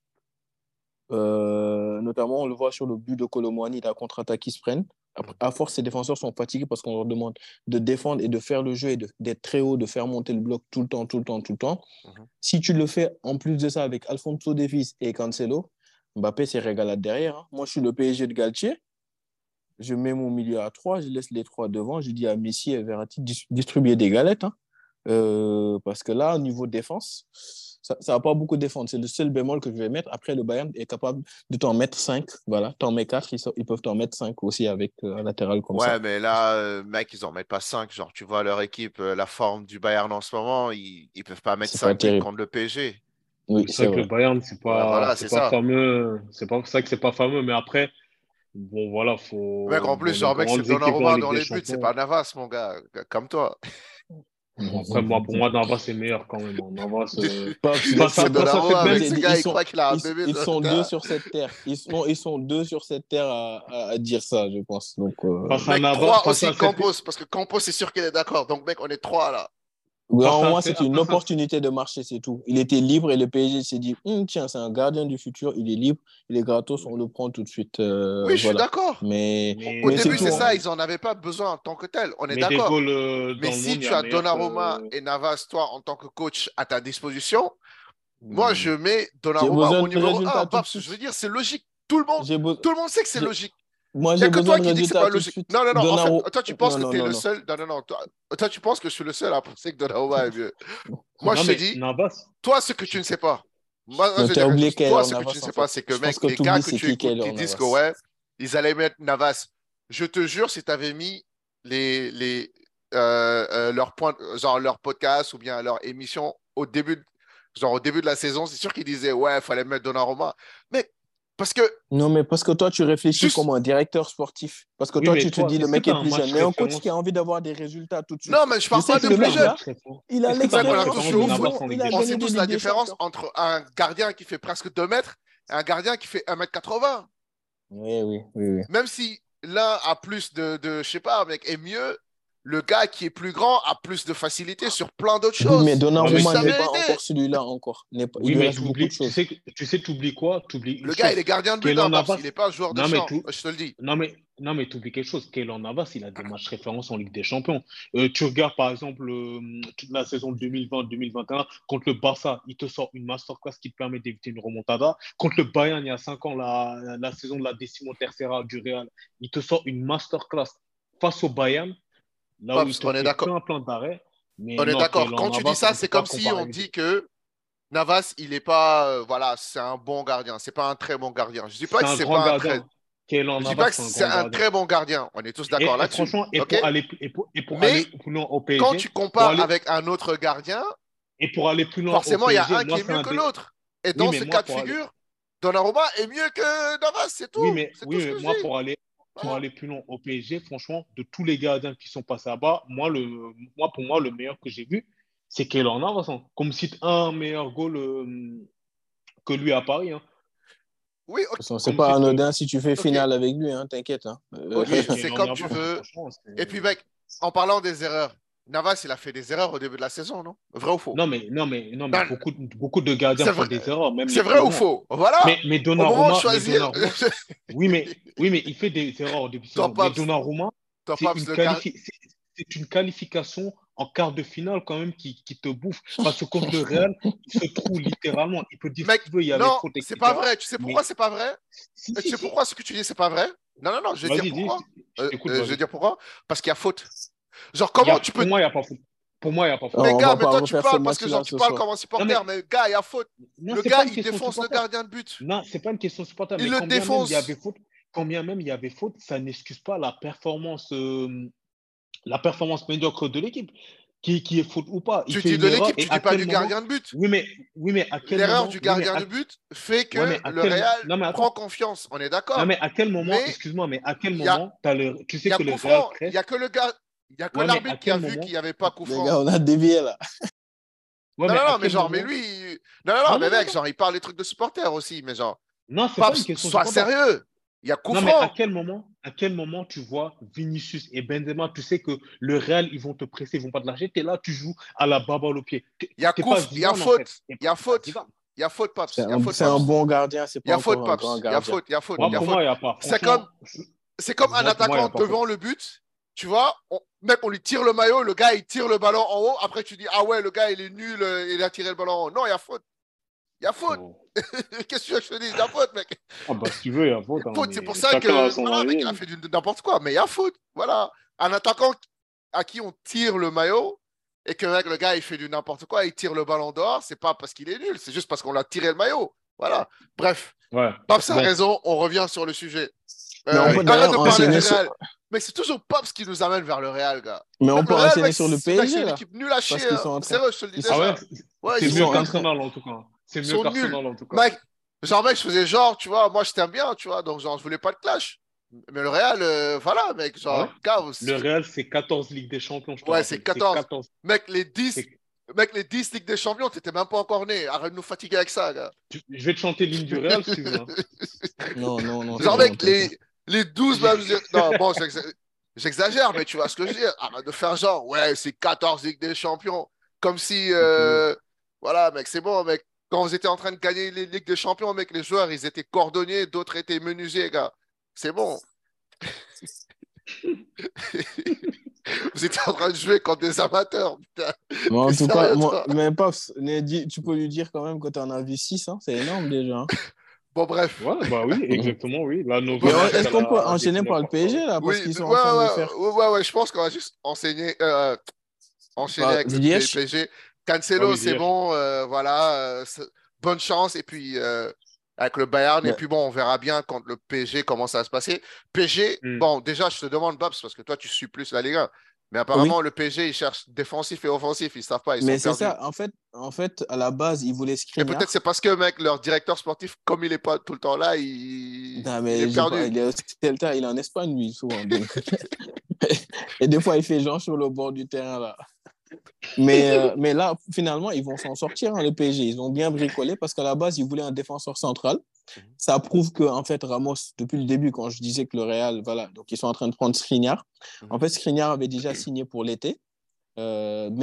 Euh, notamment, on le voit sur le but de Colomboigny, la contre-attaque qui se prennent. Après, à force, ces défenseurs sont fatigués parce qu'on leur demande de défendre et de faire le jeu et de- d'être très haut, de faire monter le bloc tout le temps, tout le temps, tout le temps. Mhm. Si tu le fais en plus de ça avec Alfonso Davies et Cancelo, Mbappé, c'est régalade derrière, hein. Moi, je suis le P S G de Galtier. Je mets mon milieu à trois, je laisse les trois devant. Je dis à Messi et Verratti dis- distribuer des galettes, hein. Euh, parce que là, au niveau défense, ça ne va pas beaucoup défendre. C'est le seul bémol que je vais mettre. Après, le Bayern est capable de t'en mettre cinq. Voilà, t'en mets quatre, ils, sont- ils peuvent t'en mettre cinq aussi avec euh, un latéral comme ça. Ouais, mais là, euh, mec, ils en mettent pas cinq. Genre, tu vois leur équipe, euh, la forme du Bayern en ce moment, ils, ils peuvent pas mettre C'est pas cinq buts terrible. contre le P S G. Oui, Mais c'est c'est vrai que le vrai. Bayern, c'est Ouais, pas, voilà, c'est c'est pas ça. fameux. C'est pas c'est vrai que c'est pas fameux, mais après, bon, voilà, Mec, faut, en plus, bon, les genre, mec, c'est grandes équipes en Donnarumma Ligue dans des les buts, c'est pas Champions. Navas, mon gars, comme toi. Bon, après, moi, pour moi, Navas, c'est meilleur quand même, hein. Navas, euh, Paps, Mec, laisse face c'est à, tomber. face à cette Donnarumma, belle. mec, J'ai ce dit, gars, ils il sont, croit qu'il a un ils, bébé ils sur le sont deux terrain. sur cette terre. Ils sont, ils sont deux sur cette terre à, à- à dire ça, je pense. Donc, euh, Face à Mec, Navas, trois face aussi à cette. Campos, parce que Campos, c'est sûr qu'il est d'accord. Donc, mec, on est trois là. Face à moi, cette. c'était une Face à, opportunité de marché, c'est tout. Il était libre et le P S G s'est dit, hum, tiens, c'est un gardien du futur, il est libre, il est gratos, on le prend tout de suite. Oui, Euh, je suis voilà. d'accord. Mais, Au, au mais c'est début, tout, c'est hein. ça, mais, ils en avaient pas besoin en tant que tel. On est mais des d'accord. goals euh, Mais dans le si monde, il y tu a as meilleur Donnarumma que. et Navas, toi, en tant que coach, à ta disposition, moi, je Hmm. mets J'ai Donnarumma besoin au de numéro un. résultats tout de Parce que je veux suite. dire, c'est logique. Tout le monde, J'ai be- tout le monde sait que c'est j'ai- logique. Moi, Il n'y a j'ai que besoin toi de qui dis que c'est pas résultats tout de logique. suite. Non, non, non. En fait, Donnarumma. toi, tu penses Non, que non, tu es non, le non. seul. Non, non, non. Toi, toi, tu penses que je suis le seul à penser que Donnarumma est mieux. Moi, Non, je te mais dis, Navas, toi, ce que tu je ne sais sais pas. Moi, moi, Non, je vais tu as dire quelque oublié chose. Toi, Keylor ce que tu ne Navas, en sais pas, fait. c'est que, Je pense mec, que les tu gars oublies que c'est tu qui écoutes Keylor qui disent que, Navas. ouais, ils allaient mettre Navas. Je te jure, si tu avais mis les, les, euh, euh, leur point, genre leur podcast ou bien leur émission au début, de- genre au début de la saison, c'est sûr qu'ils disaient, ouais, il fallait mettre Donnarumma. Mais parce que, Non, mais parce que toi, tu réfléchis comme juste, un directeur sportif. Parce que oui, toi, mais tu te toi, dis, le est-ce que mec tu est as un plus jeune. match Mais un coach qui a référence? envie d'avoir des résultats tout de suite. non, mais je Je parle sais pas Est-ce que de que le tu as plus un mec, jeune. là, match référence? il a Est-ce que tu as un Mec, on match a l'expérience. tous référence Il joué de au est foot. Navas bon. en Ligue Il des a On sait gagné Champions? des tous Ligues la des différence Champions. entre un gardien qui fait presque deux mètres et un gardien qui fait un mètre quatre-vingts. Oui, oui, oui, oui. Même si l'un a plus de, de, je sais pas, mec, est mieux, le gars qui est plus grand a plus de facilité sur plein d'autres Oui, mais choses. Non, mais Juste Donnarumma la n'est tu, pas vérité. encore celui-là encore. N'est pas- Il oui, lui mais reste beaucoup de t'oublies, tu choses. sais, que- tu sais, t'oublies quoi? T'oublies une Le gars, il chose. est gardien de but, Keylor hein, Babs. Navas, Il n'est pas un joueur de non, mais champ, tout, je te le dis. non, mais, Non, mais tu oublies quelque chose. Keylor Navas, il a des matchs références en Ligue des Champions. Euh, tu regardes, par exemple, euh, toute la saison deux mille vingt deux mille vingt et un, contre le Barça, il te sort une masterclass qui te permet d'éviter une remontada. Contre le Bayern, il y a cinq ans, la, la saison de la Décimo Tercera du Real, il te sort une masterclass face au Bayern, là où il Pops, te on est fait d'accord. plein, plein d'arrêts. Mais On est non, d'accord. Keylor Quand tu dis Navas, on ça, ne peut c'est pas comme si comparer on les deux. dit que Navas, il est pas, euh, voilà, c'est un bon gardien. C'est pas un très bon gardien. Je dis pas C'est que un c'est grand pas un très, gardien. Keylor je dis Navas, pas que c'est un c'est grand un gardien. très bon gardien. On est tous d'accord Et, et là-dessus, franchement, et ok? pour aller, et pour, et pour Mais aller plus loin au quand tu P S G, pour compares aller, avec un autre gardien, et pour aller plus loin au forcément, il y a P S G, un qui moi, est c'est mieux un que des. l'autre. Et Oui, dans mais ce cas moi, de pour aller. figure, Donnarumma est mieux que Navas. C'est Oui, tout. mais, C'est oui, tout ce mais que je moi, dis. pour aller, pour Voilà. aller plus loin au P S G, franchement, de tous les gardiens qui sont passés là-bas, moi, le, moi, pour moi, le meilleur que j'ai vu, c'est Keylor Navas, hein. Comme cite un meilleur goal euh, que lui à Paris, hein. Oui, ok. De toute façon, c'est Comme pas cite. euh, anodin si tu fais Ok. finale avec lui, hein, t'inquiète. Hein. Euh, Ok, oui, c'est Keylor comme tu Navas, hein, veux. franchement, Et puis, c'est. mec, en parlant des erreurs, Navas, il a fait des erreurs au début de la saison, non? Vrai ou faux? Non, mais, non, mais, non, mais Non, beaucoup, beaucoup de gardiens c'est font vrai, des erreurs, même c'est les vrai plus ou grands. faux? Voilà. Mais, mais Au moment de Donnarumma, mais choisir, Donnarumma, oui, mais, oui, mais il fait des erreurs au début de toi, saison. Mais Paps, Donnarumma, toi, c'est Paps, une le gars. qualifi- c'est c'est une qualification en quart de finale quand même qui, qui te bouffe. Parce que contre le Real, il se trouve littéralement. Il peut dire ce Mec, qu'il veut, il y avait non, faute, c'est pas et cetera. vrai. Tu sais pourquoi Mais c'est pas vrai? si, Euh, Tu si, sais si. pourquoi ce que tu dis, c'est pas vrai? Non, non, non, je vais dire Vas-y, dis, pourquoi. je je Euh, t'écoute, euh, je vais vas-y. dire pourquoi. Parce qu'il y a faute. Genre, Il y a, comment tu pour peux. moi, il n'y a pas faute. Pour moi, il n'y a pas faute. Mais on gars, va mais pas toi, tu refaire ce parles parce que genre, match-là tu ce parles soir. comme un Non, supporter, mais mais gars, il y a faute. non, Le c'est pas gars, une il question de défonce le supporter. gardien de but. Non, c'est pas une question de supporter, Il mais le quand bien même il y avait défonce. faute, quand bien même il y avait faute, ça n'excuse pas la performance, euh, la performance médiocre de l'équipe, qui, qui est faute ou pas. Il Tu fait dis une de erreur l'équipe, et tu dis à pas quel du moment? gardien de but. Oui, mais oui, mais à quel L'erreur moment? du Oui, mais gardien à, de but fait ouais, mais que à le quel? Real Non, mais prend attends. confiance. On est Non, d'accord. mais à quel moment? Mais Excuse-moi, mais à quel il y a, moment t'as le, tu il sais y a que le coup Real franc. Il presse? y a que le gars, il y a que Ouais, mais à l'arbitre qui a quel vu qu'il moment? n'y avait pas coup Les franc. gars, on a dévié là. Ouais, Non, mais non, à non, mais quel genre, mais moment? lui, il- non, non, non, Non, mais non, non, mec, non. genre, il parle des trucs de supporters aussi, mais genre, Non, c'est pas une Paps, question de sois supporter. sérieux. Il y a coup Non, mais à franc. quel moment, à quel moment tu vois Vinicius et Benzema, tu sais que le Real, ils vont te presser, ils vont pas te lâcher. Tu es là, tu joues à la baballe au pied. Tu Il y a n'es coup, pas f- il y a Zidane, en fait. faute. T'es Il y a pas faute. Zidane. Il y a faute, C'est Paps. Il y a un, faute, c'est un Paps. bon gardien, c'est Il y pas a faute, encore un grand Paps. Il y a gardien. faute, il y a faute, Pour il Moi, y a pour moi. faute. moi, il n'y a pas. C'est comme, Franchement, je- c'est comme un moi, pour moi, il n'y attaquant a pas faute. devant le but. Tu vois, on- mec, on lui tire le maillot, le gars, il tire le ballon en haut. Après, tu dis, ah ouais, le gars, il est nul, euh, il a tiré le ballon en haut. Non, il y a faute. Il y a faute. Oh. Qu'est-ce que tu veux que je te dise? Il y a faute, mec. Ah bah, si tu veux, il y a faute, hein, Faute, c'est pour mais ça chacun a que, son voilà, mec, avis, il a hein. fait du n'importe quoi. Mais il y a faute. Voilà. Un attaquant à qui on tire le maillot et que mec, le gars, il fait du n'importe quoi, il tire le ballon dehors, c'est pas parce qu'il est nul, c'est juste parce qu'on l'a tiré le maillot. Voilà. Bref, Ouais. Paps a Bon, raison, on revient sur le sujet. Mais on Euh, peut oui. arrête d'ailleurs de parler du enchaîner sur, Real. Mec, c'est toujours Paps qui nous amène vers le Real, gars. mais on Mec, le peut Real, enchaîner mec, sur le c'est mec, c'est P S G une là. équipe nulle à Parce chier. qu'ils Hein. sont en train. Sérieux, je te le dis Ils Ah sont, ouais, déjà. c'est Ouais, c'est ils ils mieux sont sont en nuls. train. qu'Arsenal, en tout cas. C'est Ils mieux sont nuls. qu'Arsenal, en tout cas. Mec, genre, mec, je faisais genre, tu vois, moi, je t'aime bien, tu vois, donc, genre, je voulais pas de clash. Mais le Real, euh, voilà, mec, Ah ouais? genre, gars, Le c'est- Real, c'est quatorze Ligues des Champions, je te ouais, c'est rappelle. C'est quatorze. quatorze. Mec, les dix, C'est- mec, les dix Ligues des Champions, t'étais même pas encore né. Arrête de nous fatiguer avec ça, gars. tu- Je vais te chanter l'hymne du Real si tu veux, hein. Non, non, non, Genre, c'est mec, bon, t'inquiète. les, les douze même. Non, bon, j'exa- j'exagère, mais tu vois ce que je veux dire. Arrête de faire genre, ouais, c'est quatorze Ligues des Champions. Comme si, Si tu veux. euh, voilà, mec, c'est bon, mec. Quand vous étiez en train de gagner les Ligues des Champions, mec, les joueurs, ils étaient cordonniers, d'autres étaient menuisiers, gars. C'est bon. Vous étiez en train de jouer contre des amateurs, putain. Mais T'es en tout cas, sérieux, moi, toi? mais Paps, né- dis- tu peux lui dire quand même que tu en as vu six, hein, c'est énorme déjà. Hein. Bon, bref. Ouais, bah oui, exactement, oui. La Bon, Mais on- novena est-ce jusqu'à qu'on peut la enchaîner décima par le P S G quarta. là, oui, parce qu'ils ouais, sont en train de ouais, faire. ouais, ouais, ouais, je pense qu'on va juste enseigner, euh, enchaîner Bah, avec le P- Ziyech, PSG. Ah Cancelo, oui, c'est Ziyech. bon, euh, voilà, euh, c'est- bonne chance. Et puis, euh, avec le Bayern, et mais- puis bon, on verra bien quand le P S G commence à se passer. P S G, Hmm. bon, déjà, je te demande, Babs, parce que toi, tu suis plus la Ligue un. Mais apparemment, oui, le P S G, ils cherchent défensif et offensif. Ils ne savent pas, ils sont mais c'est perdus. ça. En fait, en fait, à la base, ils voulaient Et peut-être c'est Skriniar. parce que, mec, leur directeur sportif, comme il n'est pas tout le temps là, il, Non, il est mais j'ai pas, perdu. il est au Celta, il est en Espagne, lui, souvent. Donc. Et des fois, il fait genre sur le bord du terrain là. Mais, euh, mais là, finalement, ils vont s'en sortir, hein, le P S G. Ils ont bien bricolé parce qu'à la base, ils voulaient un défenseur central. Ça prouve que, en fait, Ramos, depuis le début, quand je disais que le Real, voilà, donc ils sont en train de prendre Skriniar. En fait, Skriniar avait déjà signé pour l'été, euh, mais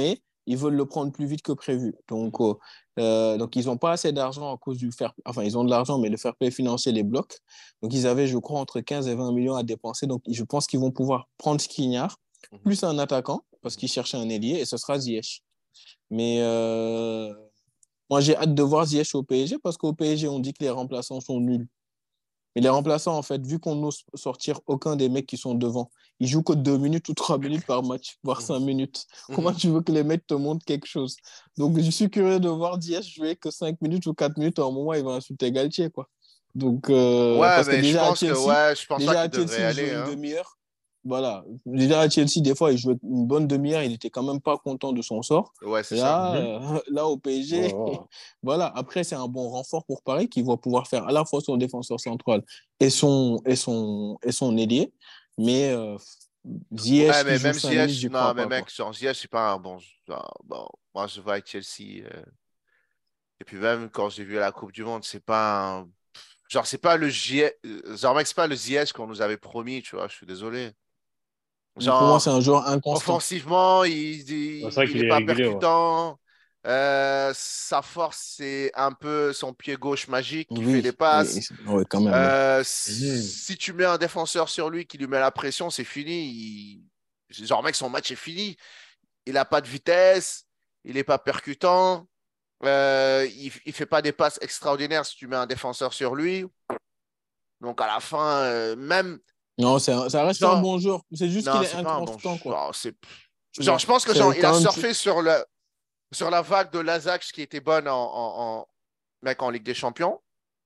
ils veulent le prendre plus vite que prévu. Donc, euh, euh, donc ils n'ont pas assez d'argent à cause du fair Enfin, ils ont de l'argent, mais le fair play financier les bloque. Donc, ils avaient, je crois, entre quinze et vingt millions à dépenser. Donc, je pense qu'ils vont pouvoir prendre Skriniar, plus un attaquant, parce qu'ils cherchaient un ailier, et ce sera Ziyech. Mais euh, moi, j'ai hâte de voir Ziyech au P S G, parce qu'au P S G, on dit que les remplaçants sont nuls. Mais les remplaçants, en fait, vu qu'on n'ose sortir aucun des mecs qui sont devant, ils jouent que deux minutes ou trois minutes par match, voire cinq minutes. Comment tu veux que les mecs te montrent quelque chose? Donc, je suis curieux de voir Diaz jouer que cinq minutes ou quatre minutes. À un moment, il va insulter Galtier, quoi. Donc, euh, Ouais, parce que mais je déjà à pense que Chelsea, ouais, je pense pas déjà qu'il à devrait Chelsea, il aller. jouait une Hein. demi-heure. Voilà. Déjà à Chelsea, des fois, il jouait une bonne demi-heure. Il était quand même pas content de son sort. Ouais, c'est ça. Là, Mhm. euh, là au P S G, Ouais, ouais. voilà. Après, c'est un bon renfort pour Paris qui va pouvoir faire à la fois son défenseur central et son, et son, et son ailier. Mais euh, Ouais, Ziyech qui mais joue même cinq minutes, Ziyech, j'y non, crois mais pas, quoi. mec, genre Ziyech, c'est pas un bon. Genre, bon, moi, je vois avec Chelsea. euh, Et puis même quand j'ai vu la Coupe du Monde, c'est pas un. Genre, c'est pas le Ziyech. euh, Genre, mec, c'est pas le Ziyech qu'on nous avait promis, tu vois, je suis désolé. Pour moi, Genre, c'est un joueur inconstant. offensivement, il, Ouais, c'est il, vrai il qu'il est est pas irrégulier, ouais. percutant. Euh, sa force, c'est un peu son pied gauche magique qui fait les Oui, oui, passes. oui, quand même, oui. Euh, Mhm. si tu mets un défenseur sur lui qui lui met la pression, c'est fini. Il- Genre, mec, son match est fini. Il n'a pas de vitesse, il n'est pas percutant, euh, il ne fait pas des passes extraordinaires si tu mets un défenseur sur lui. Donc, à la fin, euh, même, Non, c'est un- ça reste un genre, bon joueur. C'est juste qu'il non, est c'est pas un bon. inconstant, quoi. Genre, c'est, Tu genre, vois, je pense que genre, c'est il a quand tu... surfé sur, le, sur la vague de l'Ajax qui était bonne en, en, en- mec, en Ligue des Champions.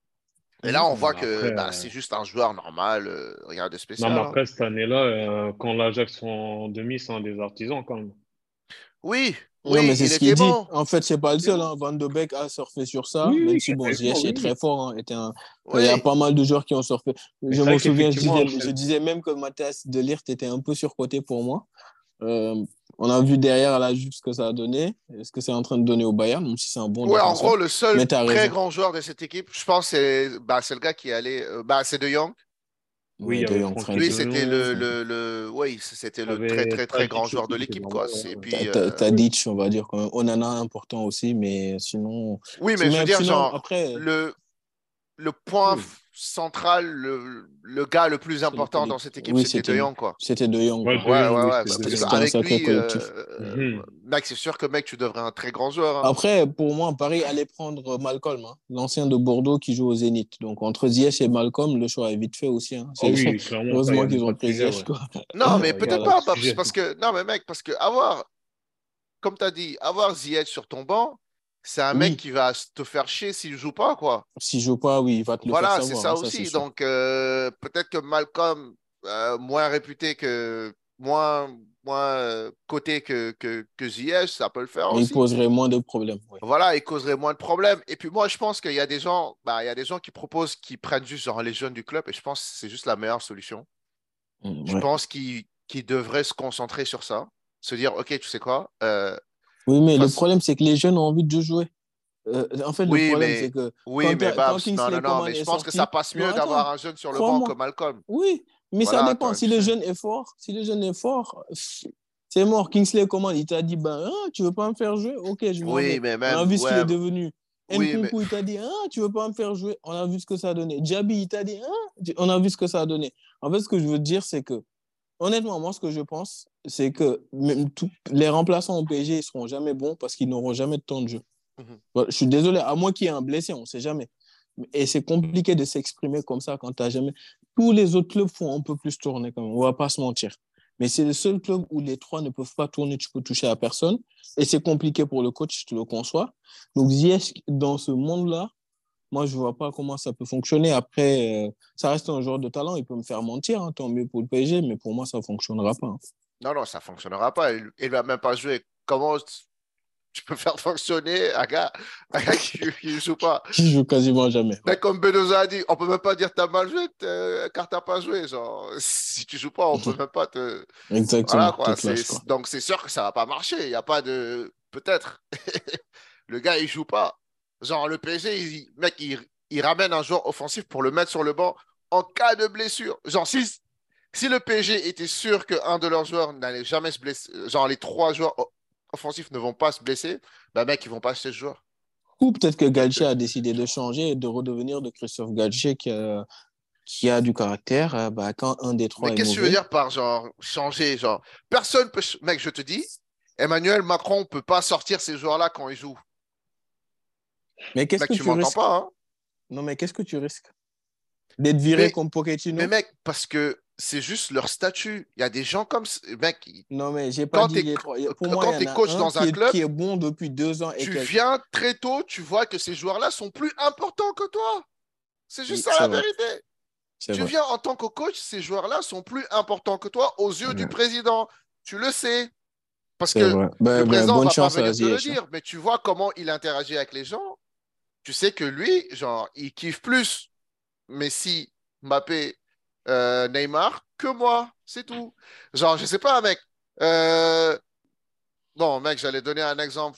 Et là, Mhm. on voit Après, que bah, euh, c'est juste un joueur normal, euh, rien de non, mais spécial. Hein. après, cette année-là, euh, quand l'Ajax sont en demi, c'est un des artisans quand même. Oui, Non, oui, mais c'est il ce était qu'il dit. bon. En fait, c'est pas Il le était seul. bon. Hein. Van de Beek a surfé sur ça, Oui, même oui, si, bon, effectivement, Ziyech est oui. très fort. Hein, était un... Il y a Oui. pas mal de joueurs qui ont surfé. Mais Je c'est me vrai souviens, je qu'effectivement, disais, c'est- je disais même que Mathias de Ligt était un peu surcoté pour moi. Euh, on a vu derrière à la Juve ce que ça a donné. Est-ce que c'est en train de donner au Bayern, même si c'est un bon Ouais, en défenseur. gros, le seul Mais tu as très raison. grand joueur de cette équipe, je pense, c'est bah, c'est le gars qui est allé. euh, bah, c'est De Jong. oui, il Oui, y De avait Jong, Frankie Lui, de Frenkie. c'était Jong, le, Frenkie. le, le... Oui, c'était il y le très, avait très, très grand Tadic joueur de aussi qui était l'équipe, pas quoi. mal. Et Ouais. T'as- puis, t'as- euh, Tadic, on va dire quand même. Onana, important aussi, mais sinon. oui, si- mais je veux mais dire, sinon, genre, après, le, le point Oui, f- central, le, le gars le plus c'est le important dans collectif. cette équipe, Oui, c'était De c'était Jong, quoi. c'était De Jong, ouais, quoi. De Ouais, Jong, ouais, oui, ouais. c'était Bah, De C'était parce c'était Jong. un qu'avec sacré lui, collectif. euh, Mhm. mec, c'est sûr que, mec, tu devrais un très grand joueur. Hein. Après, pour moi, Paris allait prendre Malcolm, hein, l'ancien de Bordeaux qui joue au Zénith. Donc, entre Ziyech et Malcolm, le choix est vite fait aussi. Hein. Ah C'est- oui, clairement, ça, il n'y Heureusement a même qu'ils pas ont de pris sujet, Ziyech, ouais. quoi. Non, mais Il n'y a peut-être pas de pas, bah, parce sujet. parce que, non, mais mec, parce que avoir, comme tu as dit, avoir Ziyech sur ton banc, c'est un mec Oui, qui va te faire chier s'il joue pas, quoi. s'il joue pas, oui, il va te le faire Voilà, c'est savoir, hein, ça ça c'est aussi. sûr. Donc, euh, peut-être que Malcolm, euh, moins réputé que, moins, moins euh, coté que, que, que Ziyech, ça peut le faire Il aussi. poserait moins de problèmes. Oui. Voilà, il causerait moins de problèmes. Et puis moi, je pense qu'il y a des gens, bah, il y a des gens qui proposent qu'ils prennent juste genre, les jeunes du club, et je pense que c'est juste la meilleure solution. Mm, Je ouais. pense qu'ils qu'ils devraient se concentrer sur ça, se dire, OK, tu sais quoi, euh, Oui, mais le face- problème, c'est que les jeunes ont envie de jouer. Euh, en fait, le oui, problème, c'est mais que oui, quand, mais t'as- quand Babs, non, non, Kingsley non, Coman mais je est pense que ça sorti, passe non, mieux d'avoir attends, un jeune sur le banc que crois-moi. Malcolm. Oui, mais ça Voilà, dépend. toi, Si tu le sais. jeune est fort, si le jeune est fort, c'est mort. Kingsley Coman, il t'a dit, ben, ah, tu veux pas me faire jouer? Ok, je m'en Oui, vais. mais On a même, vu ce qu'il ouais, est devenu. oui, mais Nkunku, il t'a dit, ah, tu veux pas me faire jouer? On a vu ce que ça a donné. Diaby, il t'a dit, ah, on a vu ce que ça a donné. En fait, ce que je veux dire, c'est que, honnêtement, moi, ce que je pense, c'est que même tout- les remplaçants au P S G, ils seront jamais bons parce qu'ils n'auront jamais de temps de jeu. Mhm. Voilà, je suis désolé, à moins qu'il y ait un blessé, on ne sait jamais. Et c'est compliqué de s'exprimer comme ça quand tu n'as jamais. Tous les autres clubs font un peu plus tourner quand même, on ne va pas se mentir. Mais c'est le seul club où les trois ne peuvent pas tourner, tu peux toucher à personne. Et c'est compliqué pour le coach, je te le conçois. Donc, Ziyech, dans ce monde-là, moi, je ne vois pas comment ça peut fonctionner. Après, euh, ça reste un joueur de talent, il peut me faire mentir, hein, tant mieux pour le P S G, mais pour moi, ça ne fonctionnera pas. Hein. non, non, ça fonctionnera pas. Il ne va même pas jouer. Comment tu peux faire fonctionner un gars, un gars qui ne joue pas? Qui joue quasiment jamais. Ouais. Mais comme Benoît a dit, on peut même pas dire que t'as mal joué t'es- car t'as pas joué. Genre, si tu joues pas, on peut même pas te. Voilà Exactement, te quoi. C'est, clash, quoi. donc c'est sûr que ça va pas marcher. Il n'y a pas de. Peut-être. Le gars, il joue pas. Genre, le P S G, il, mec, il, il ramène un joueur offensif pour le mettre sur le banc en cas de blessure. Genre, si, si le P S G était sûr qu'un de leurs joueurs n'allait jamais se blesser, genre les trois joueurs offensifs ne vont pas se blesser, bah mec, ils vont pas acheter ce joueur. Ou peut-être que Galtier a décidé de changer et de redevenir de Christophe Galtier qui a, qui a du caractère. Euh, bah, quand un des Mais trois est qu'est-ce que tu veux mauvais. dire par genre changer, genre personne peut, ch- mec, je te dis, Emmanuel Macron peut pas sortir ces joueurs-là quand ils jouent. Mais qu'est-ce Mec, que tu tu m'entends risques? pas, hein? Non, mais qu'est-ce que tu risques? D'être viré Mais, comme mais Pochettino? mec, parce que c'est juste leur statut. Il y a des gens comme, ça- mec, Non, mais j'ai pas quand dit tu les trois. Pour moi, il quand y tu en es a coach un dans qui un est, club, qui est bon depuis deux ans et tu quelques. viens très tôt, tu vois que ces joueurs-là sont plus importants que toi. C'est juste Oui, ça c'est la vrai. vérité. C'est Tu vrai. viens en tant que coach, ces joueurs-là sont plus importants que toi aux yeux du Ouais, président. Tu le sais. Parce c'est que vrai. le Ben, ben, président ne bonne va pas chance à venir te le Ziyech, hein. dire, mais tu vois comment il interagit avec les gens. Tu sais que lui, genre, il kiffe plus Messi, Mbappé, euh, Neymar que moi. C'est tout. Genre, je sais pas, mec. Euh, Bon, mec, j'allais donner un exemple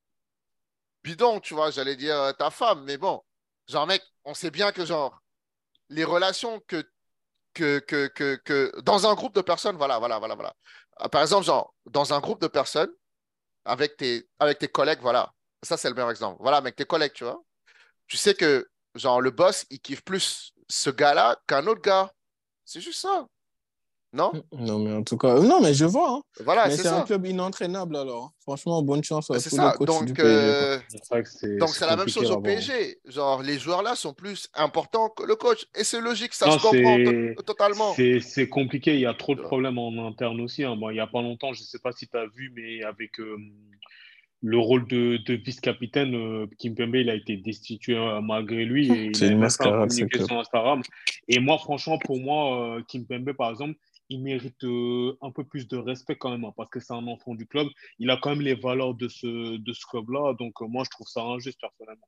bidon, tu vois. J'allais dire euh, ta femme, mais bon. Genre, mec, on sait bien que, genre, les relations que que, que, que, que dans un groupe de personnes, voilà, voilà, voilà, voilà. Euh, Par exemple, genre, dans un groupe de personnes, avec tes, avec tes collègues, voilà. Ça, c'est le meilleur exemple. Voilà, avec tes collègues, tu vois. Tu sais que, genre, le boss, il kiffe plus ce gars-là qu'un autre gars. C'est juste ça, non? Non, mais en tout cas, non, mais je vois, hein. Voilà, Mais c'est c'est un ça. club inentraînable alors, hein. Franchement, bonne chance à C'est tous les ça. coachs du Donc, P S G, quoi. euh, C'est vrai que c'est donc c'est c'est la même compliqué chose au là-bas, hein. P S G. Genre, les joueurs-là sont plus importants que le coach. Et c'est logique, ça Non, se comprend to- c'est totalement. c'est c'est compliqué. Il y a trop de Tu vois. problèmes en interne aussi, hein. Bon, il y a pas longtemps, je sais pas si tu as vu, mais avec euh, le rôle de, de vice-capitaine, euh, Kimpembe, il a été destitué euh, malgré lui et il C'est une n'avait même pas un mascarade, ce communiqué club. sur Instagram. Et moi, franchement, pour moi, euh, Kimpembe, par exemple, il mérite euh, un peu plus de respect quand même, hein, parce que c'est un enfant du club. Il a quand même les valeurs de ce, de ce club-là. Donc, euh, moi, je trouve ça injuste, personnellement.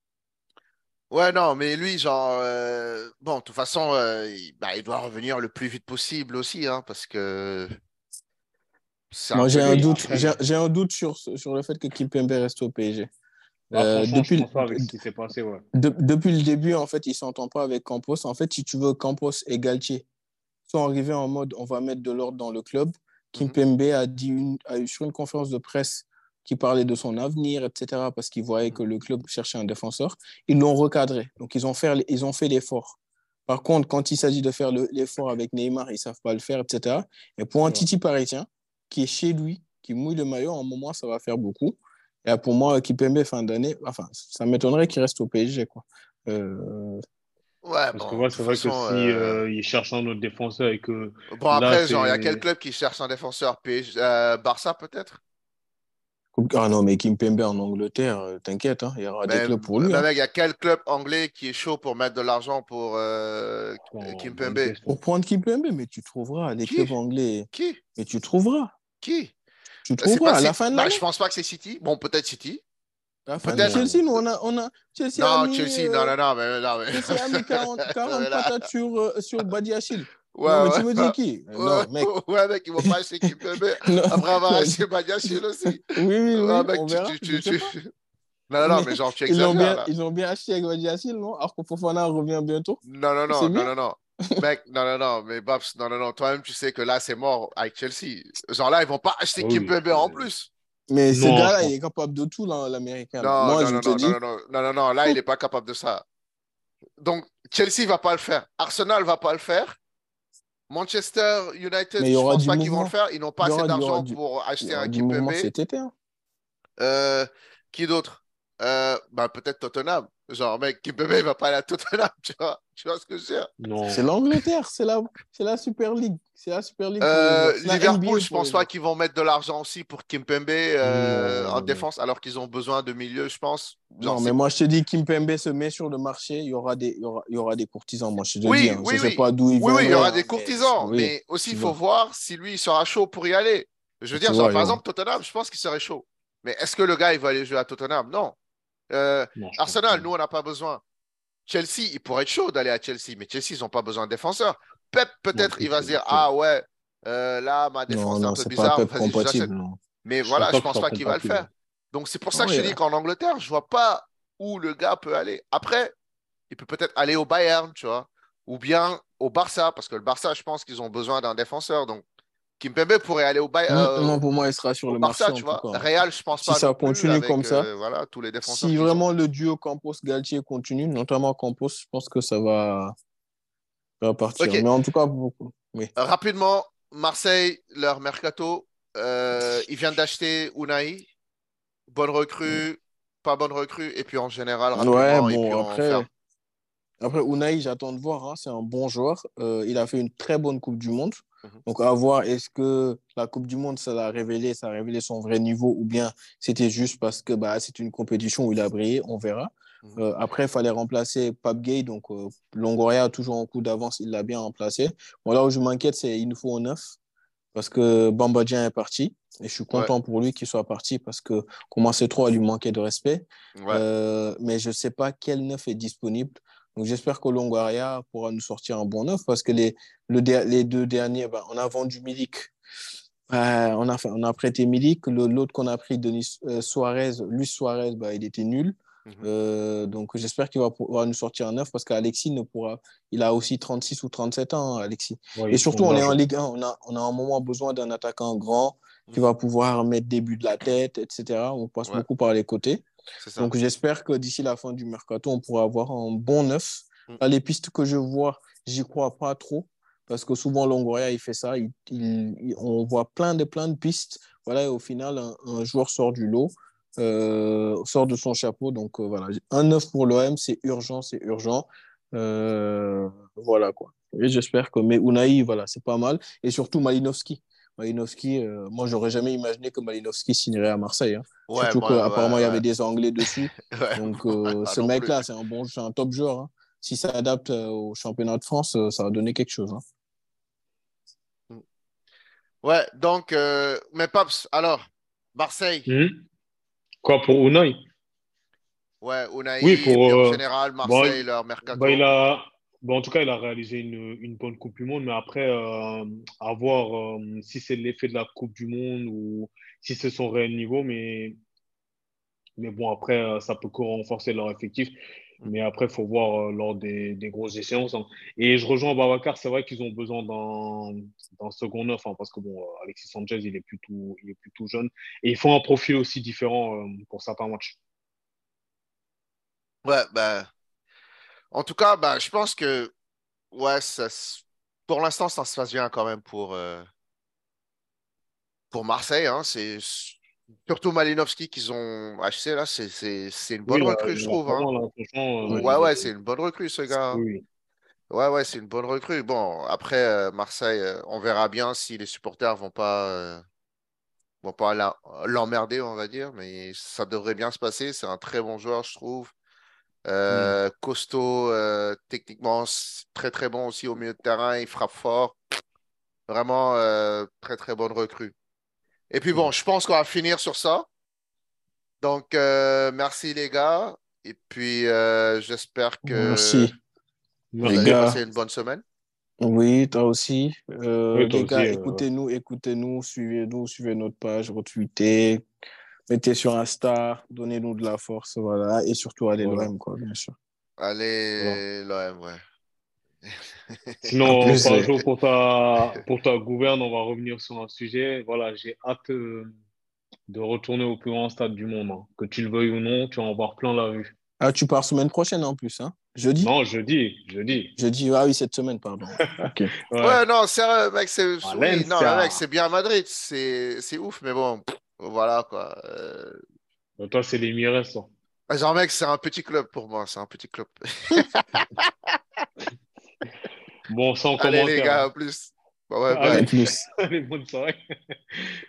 Ouais, non, mais lui, genre, euh, bon, de toute façon, euh, il, bah, il doit revenir le plus vite possible aussi, hein, parce que c'est un Moi, peu j'ai un Oui, lui doute, après, j'ai qui. j'ai un doute sur, sur le fait que Kimpembe reste au P S G. bah, Euh, franchement, je depuis, pense pas avec ce qui s'est passé, ouais. de- depuis le début, en fait, il ne s'entend pas avec Campos. En fait, si tu veux, Campos et Galtier sont arrivés en mode on va mettre de l'ordre dans le club. Mhm, Kimpembe a dit une, a eu sur une conférence de presse qui parlait de son avenir, et cetera, parce qu'il voyait mhm, que le club cherchait un défenseur. Ils l'ont recadré. Donc, ils ont fait, ils ont fait l'effort. Par contre, quand il s'agit de faire le- l'effort avec Neymar, ils ne savent pas le faire, et cetera. Et pour un Ouais. Titi parisien, qui est chez lui, qui mouille le maillot, à un moment, ça va faire beaucoup. Et pour moi, Kimpembe, fin d'année, enfin, ça m'étonnerait qu'il reste au P S G, quoi. Euh, Ouais, Parce que bon, de ouais, toute c'est vrai que façon. si euh, euh, il cherche un autre défenseur et que Bon, là, après, genre, il y a quel c'est club qui cherche un défenseur? P S G, euh, Barça, peut-être? Ah non, mais Kimpembe en Angleterre, euh, t'inquiète, hein, il y aura des Mais, clubs pour lui, mais hein. mec, il y a quel club anglais qui est chaud pour mettre de l'argent pour euh, bon, bonne Kimpembe? question. Pour prendre Kimpembe, mais tu trouveras des Qui? clubs anglais. Qui? Mais tu trouveras. Qui? Tu Euh, C'est pas trouveras à la City. fin de Bah, je l'année. pense pas que c'est City. Bon, peut-être City. À la fin de Peut-être. Chelsea, Non. nous, on a, on a, Chelsea a Non, mis, Chelsea, non, euh, non, non, mais non, mais. Chelsea a mis quarante, Non, mais quarante là. patates sur, euh, sur Badiachil. Ouais, Non, mais tu ouais. me dis qui? Euh, Ouais, Non, mec. ouais, mec, ils vont pas acheter Kimpembe Non, après avoir non, acheté Badiachil aussi. oui, oui, Ouais, oui, mec, on tu, verra, tu, je tu, sais tu- pas. Non, non, non, Mais mais genre, tu ils l'ont exagères bien, là. ils ont bien acheté avec Badiachil, non? Alors que Fofana revient bientôt. Non, non, C'est non, non, bien. non, non. Mec, non, non, non, mais Babs, non, non, non. Toi-même, tu sais que là, c'est mort avec Chelsea. Genre là, ils vont pas Ah acheter oui, Kimpembe en c'est- plus. Mais ce non, je gars-là, il pense. est capable de tout, là, l'Américain, là. Non, Moi, non, je non, te non, non, dis. non, non, non, non, non. Là, il est pas capable de ça. Donc, Chelsea va pas le faire. Arsenal va pas le faire. Manchester United, Mais il y je aura pense du pas qu'ils vont le mouvement. faire. Ils n'ont pas Il y assez aura, il y aura d'argent du, pour il y acheter aura un du Kimpembe. mouvement cet été, hein. Euh, qui d'autre? Euh, bah, peut-être Tottenham. Genre, mec, Kimpembe, il va pas aller à Tottenham, tu vois. Tu vois ce que je veux dire? C'est Non. l'Angleterre, c'est la, c'est la Super League. C'est la Super League pour les joueurs. Euh, C'est la Liverpool, N B A je pour pense les pas joueurs. qu'ils vont mettre de l'argent aussi pour Kimpembe euh, Non, en non, non. défense, alors qu'ils ont besoin de milieu, je pense. Genre, Non, mais c'est. moi, je te dis, Kimpembe se met sur le marché, il y aura des, il y aura, il y aura des courtisans. Moi, je te dis, Oui, hein, je oui, sais oui. pas d'où ils Oui, oui, il y viendraient, aura des hein, mais courtisans, oui, mais aussi, tu il faut vois. voir si lui, il sera chaud pour y aller. Je veux Tu dire, genre, vois, il y par aura. exemple, Tottenham, je pense qu'il serait chaud. Mais est-ce que le gars, il va aller jouer à Tottenham? Non. Euh, Non, je pense pas. Arsenal, nous, on n'a pas besoin. Chelsea, il pourrait être chaud d'aller à Chelsea, mais Chelsea, ils n'ont pas besoin de défenseur. Pep, Non, peut-être, il Pep, va c'est se dire, beaucoup. ah ouais, euh, là, ma Non, défense est un non, peu c'est pas bizarre, Pep vas-y, j'achète. compatible, non. Mais Je pense voilà, pas je que ce pense soit pas qu'il va le compatible. faire. Donc, c'est pour ça Non, que je te dis yeah. qu'en Angleterre, je vois pas où le gars peut aller. Après, il peut peut-être aller au Bayern, tu vois, ou bien au Barça, parce que le Barça, je pense qu'ils ont besoin d'un défenseur. Donc, Kimpembe pourrait aller au, Bay, euh, non, pour moi, il sera sur au le Barça, marché tu en tout vois. cas. Real, je pense Si pas ça non plus continue avec comme ça, euh, voilà, tous les défenseurs si qu'ils ont. vraiment le duo Campos-Galtier continue, notamment Campos, je pense que ça va, ça va partir. Ok, Mais en tout cas, beaucoup. Oui. rapidement, Marseille, leur mercato, euh, ils viennent d'acheter Unai, bonne recrue, pas bonne recrue, et puis en général, Ouais, rapidement, et puis bon, on ferme. après, après Unai, j'attends de voir. Hein, c'est un bon joueur. Euh, il a fait une très bonne Coupe du Monde. Mhm. Donc, à voir, est-ce que la Coupe du Monde, ça l'a révélé, ça a révélé son vrai niveau, ou bien c'était juste parce que bah, c'est une compétition où il a brillé, on verra. Mhm. Euh, après, il fallait remplacer Pape Gueye, donc euh, Longoria a toujours un coup d'avance, il l'a bien remplacé. Bon, là où je m'inquiète, c'est il nous faut un neuf, parce que Bamba Dieng est parti, et je suis Ouais, content pour lui qu'il soit parti, parce que commençait trop à lui manquer de respect. ouais. Euh, mais je ne sais pas quel neuf est disponible. Donc j'espère que Longoria pourra nous sortir un bon neuf, parce que les, le, les deux derniers, ben, on a vendu Milik. Euh, on, a, on a prêté Milik. L'autre qu'on a pris, Denis euh, Suarez, Luis Suarez, bah, il était nul. Mhm. Euh, donc j'espère qu'il va pouvoir nous sortir un neuf, parce qu'Alexis ne pourra. Il a aussi trente-six ou trente-sept ans, hein, Alexis. Ouais, Et ils sont surtout, de on est l'âge. en Ligue un. On a, on a un moment besoin d'un attaquant grand qui Mhm. va pouvoir mettre des buts de la tête, et cetera. On passe Ouais, beaucoup par les côtés. c'est ça. Donc j'espère que d'ici la fin du mercato, on pourra avoir un bon neuf. Mhm. Là, les pistes que je vois, j'y crois pas trop. Parce que souvent, Longoria, il fait ça. Il, il, il, on voit plein de, plein de pistes. Voilà, et au final, un, un joueur sort du lot, euh, sort de son chapeau. Donc, euh, voilà. Un neuf pour l'O M, c'est urgent, c'est urgent. Euh, voilà, quoi. Et j'espère que. Mais Unai, voilà, c'est pas mal. Et surtout, Malinowski. Malinowski, euh, moi, j'aurais jamais imaginé que Malinowski signerait à Marseille. Hein. Ouais, Surtout moi, qu'apparemment, il y ouais, avait des Anglais dessus. ouais. Ouais, Donc, moi, euh, pas ce non plus. mec-là, c'est un bon, c'est un top joueur. Hein. S'il s'adapte euh, au championnat de France, euh, ça va donner quelque chose. Hein. Mhm. Ouais, donc, euh, mais Paps, alors, Marseille, Hmm. Quoi pour Unai? ouais, Oui, Unai, et pour. puis en euh, général, bon, Marseille, il, leur bah, il mercato. a. Bon, en tout cas, il a réalisé une, une bonne Coupe du Monde, mais après, euh, à voir euh, si c'est l'effet de la Coupe du Monde ou si c'est son réel niveau. Mais, mais bon, après, euh, ça peut que renforcer leur effectif. Mhm. Mais après, il faut voir euh, lors des, des grosses échéances. Hein. Et je rejoins Babacar, c'est vrai qu'ils ont besoin d'un d'un second neuf, hein, parce que bon, euh, Alexis Sanchez, il est plutôt, il est plutôt jeune. Et il faut un profil aussi différent euh, pour certains matchs. Ouais, bah, en tout cas, bah, je pense que, ouais, ça, s- pour l'instant, ça se passe bien quand même pour, euh, pour Marseille. Hein. C'est surtout Malinowski qu'ils ont acheté là. C'est c'est- c'est une Oui, bonne il a, recrue, je il a trouve. Hein. vraiment là, franchement, euh, Ouais. Ouais, il ouais, est. c'est une bonne recrue, ce gars. Hein. Oui, Ouais, ouais, c'est une bonne recrue. Bon, après, euh, Marseille, euh, on verra bien si les supporters vont pas, euh, vont pas la- l'emmerder, on va dire. Mais ça devrait bien se passer. C'est un très bon joueur, je trouve. oui. Euh, costaud, euh, techniquement, s- très, très bon aussi au milieu de terrain. Il frappe fort. Vraiment, euh, très, très bonne recrue. Et puis bon, Mm. je pense qu'on va finir sur ça. Donc, euh, merci les gars. Et puis, euh, j'espère que Merci, vous les allez Merci. passer gars. une bonne semaine. Oui, toi aussi. Euh, Oui, toi les aussi. gars, euh, écoutez-nous, écoutez-nous, suivez-nous, suivez notre page, retweetez, mettez sur Insta, donnez-nous de la force, voilà. Et surtout, allez voilà, l'O M, quoi, bien sûr. voilà. Allez, l'O M, ouais. En Sinon, plus, par ouais. exemple, pour ta, pour ta gouverne, on va revenir sur un sujet. Voilà, j'ai hâte euh, de retourner au plus grand stade du monde. Hein. Que tu le veuilles ou non, tu vas en voir plein la vue. Ah, tu pars semaine prochaine en plus, hein? Jeudi? Non, jeudi, jeudi. Jeudi, ah oui, cette semaine, pardon. Ouais. Ok. Ouais. Ouais, non, sérieux, mec, c'est. Oui, non, mais mec, Valencia. c'est bien à Madrid. C'est c'est ouf, mais bon, pff, voilà, quoi. Euh, Euh, Toi, c'est les Mires, ça. Genre, mec, c'est un petit club pour moi. C'est un petit club. Bon, sans Allez, les commentaire. gars, Hein. à plus. Bah ouais, À Allez, bye. plus. allez, bonne soirée.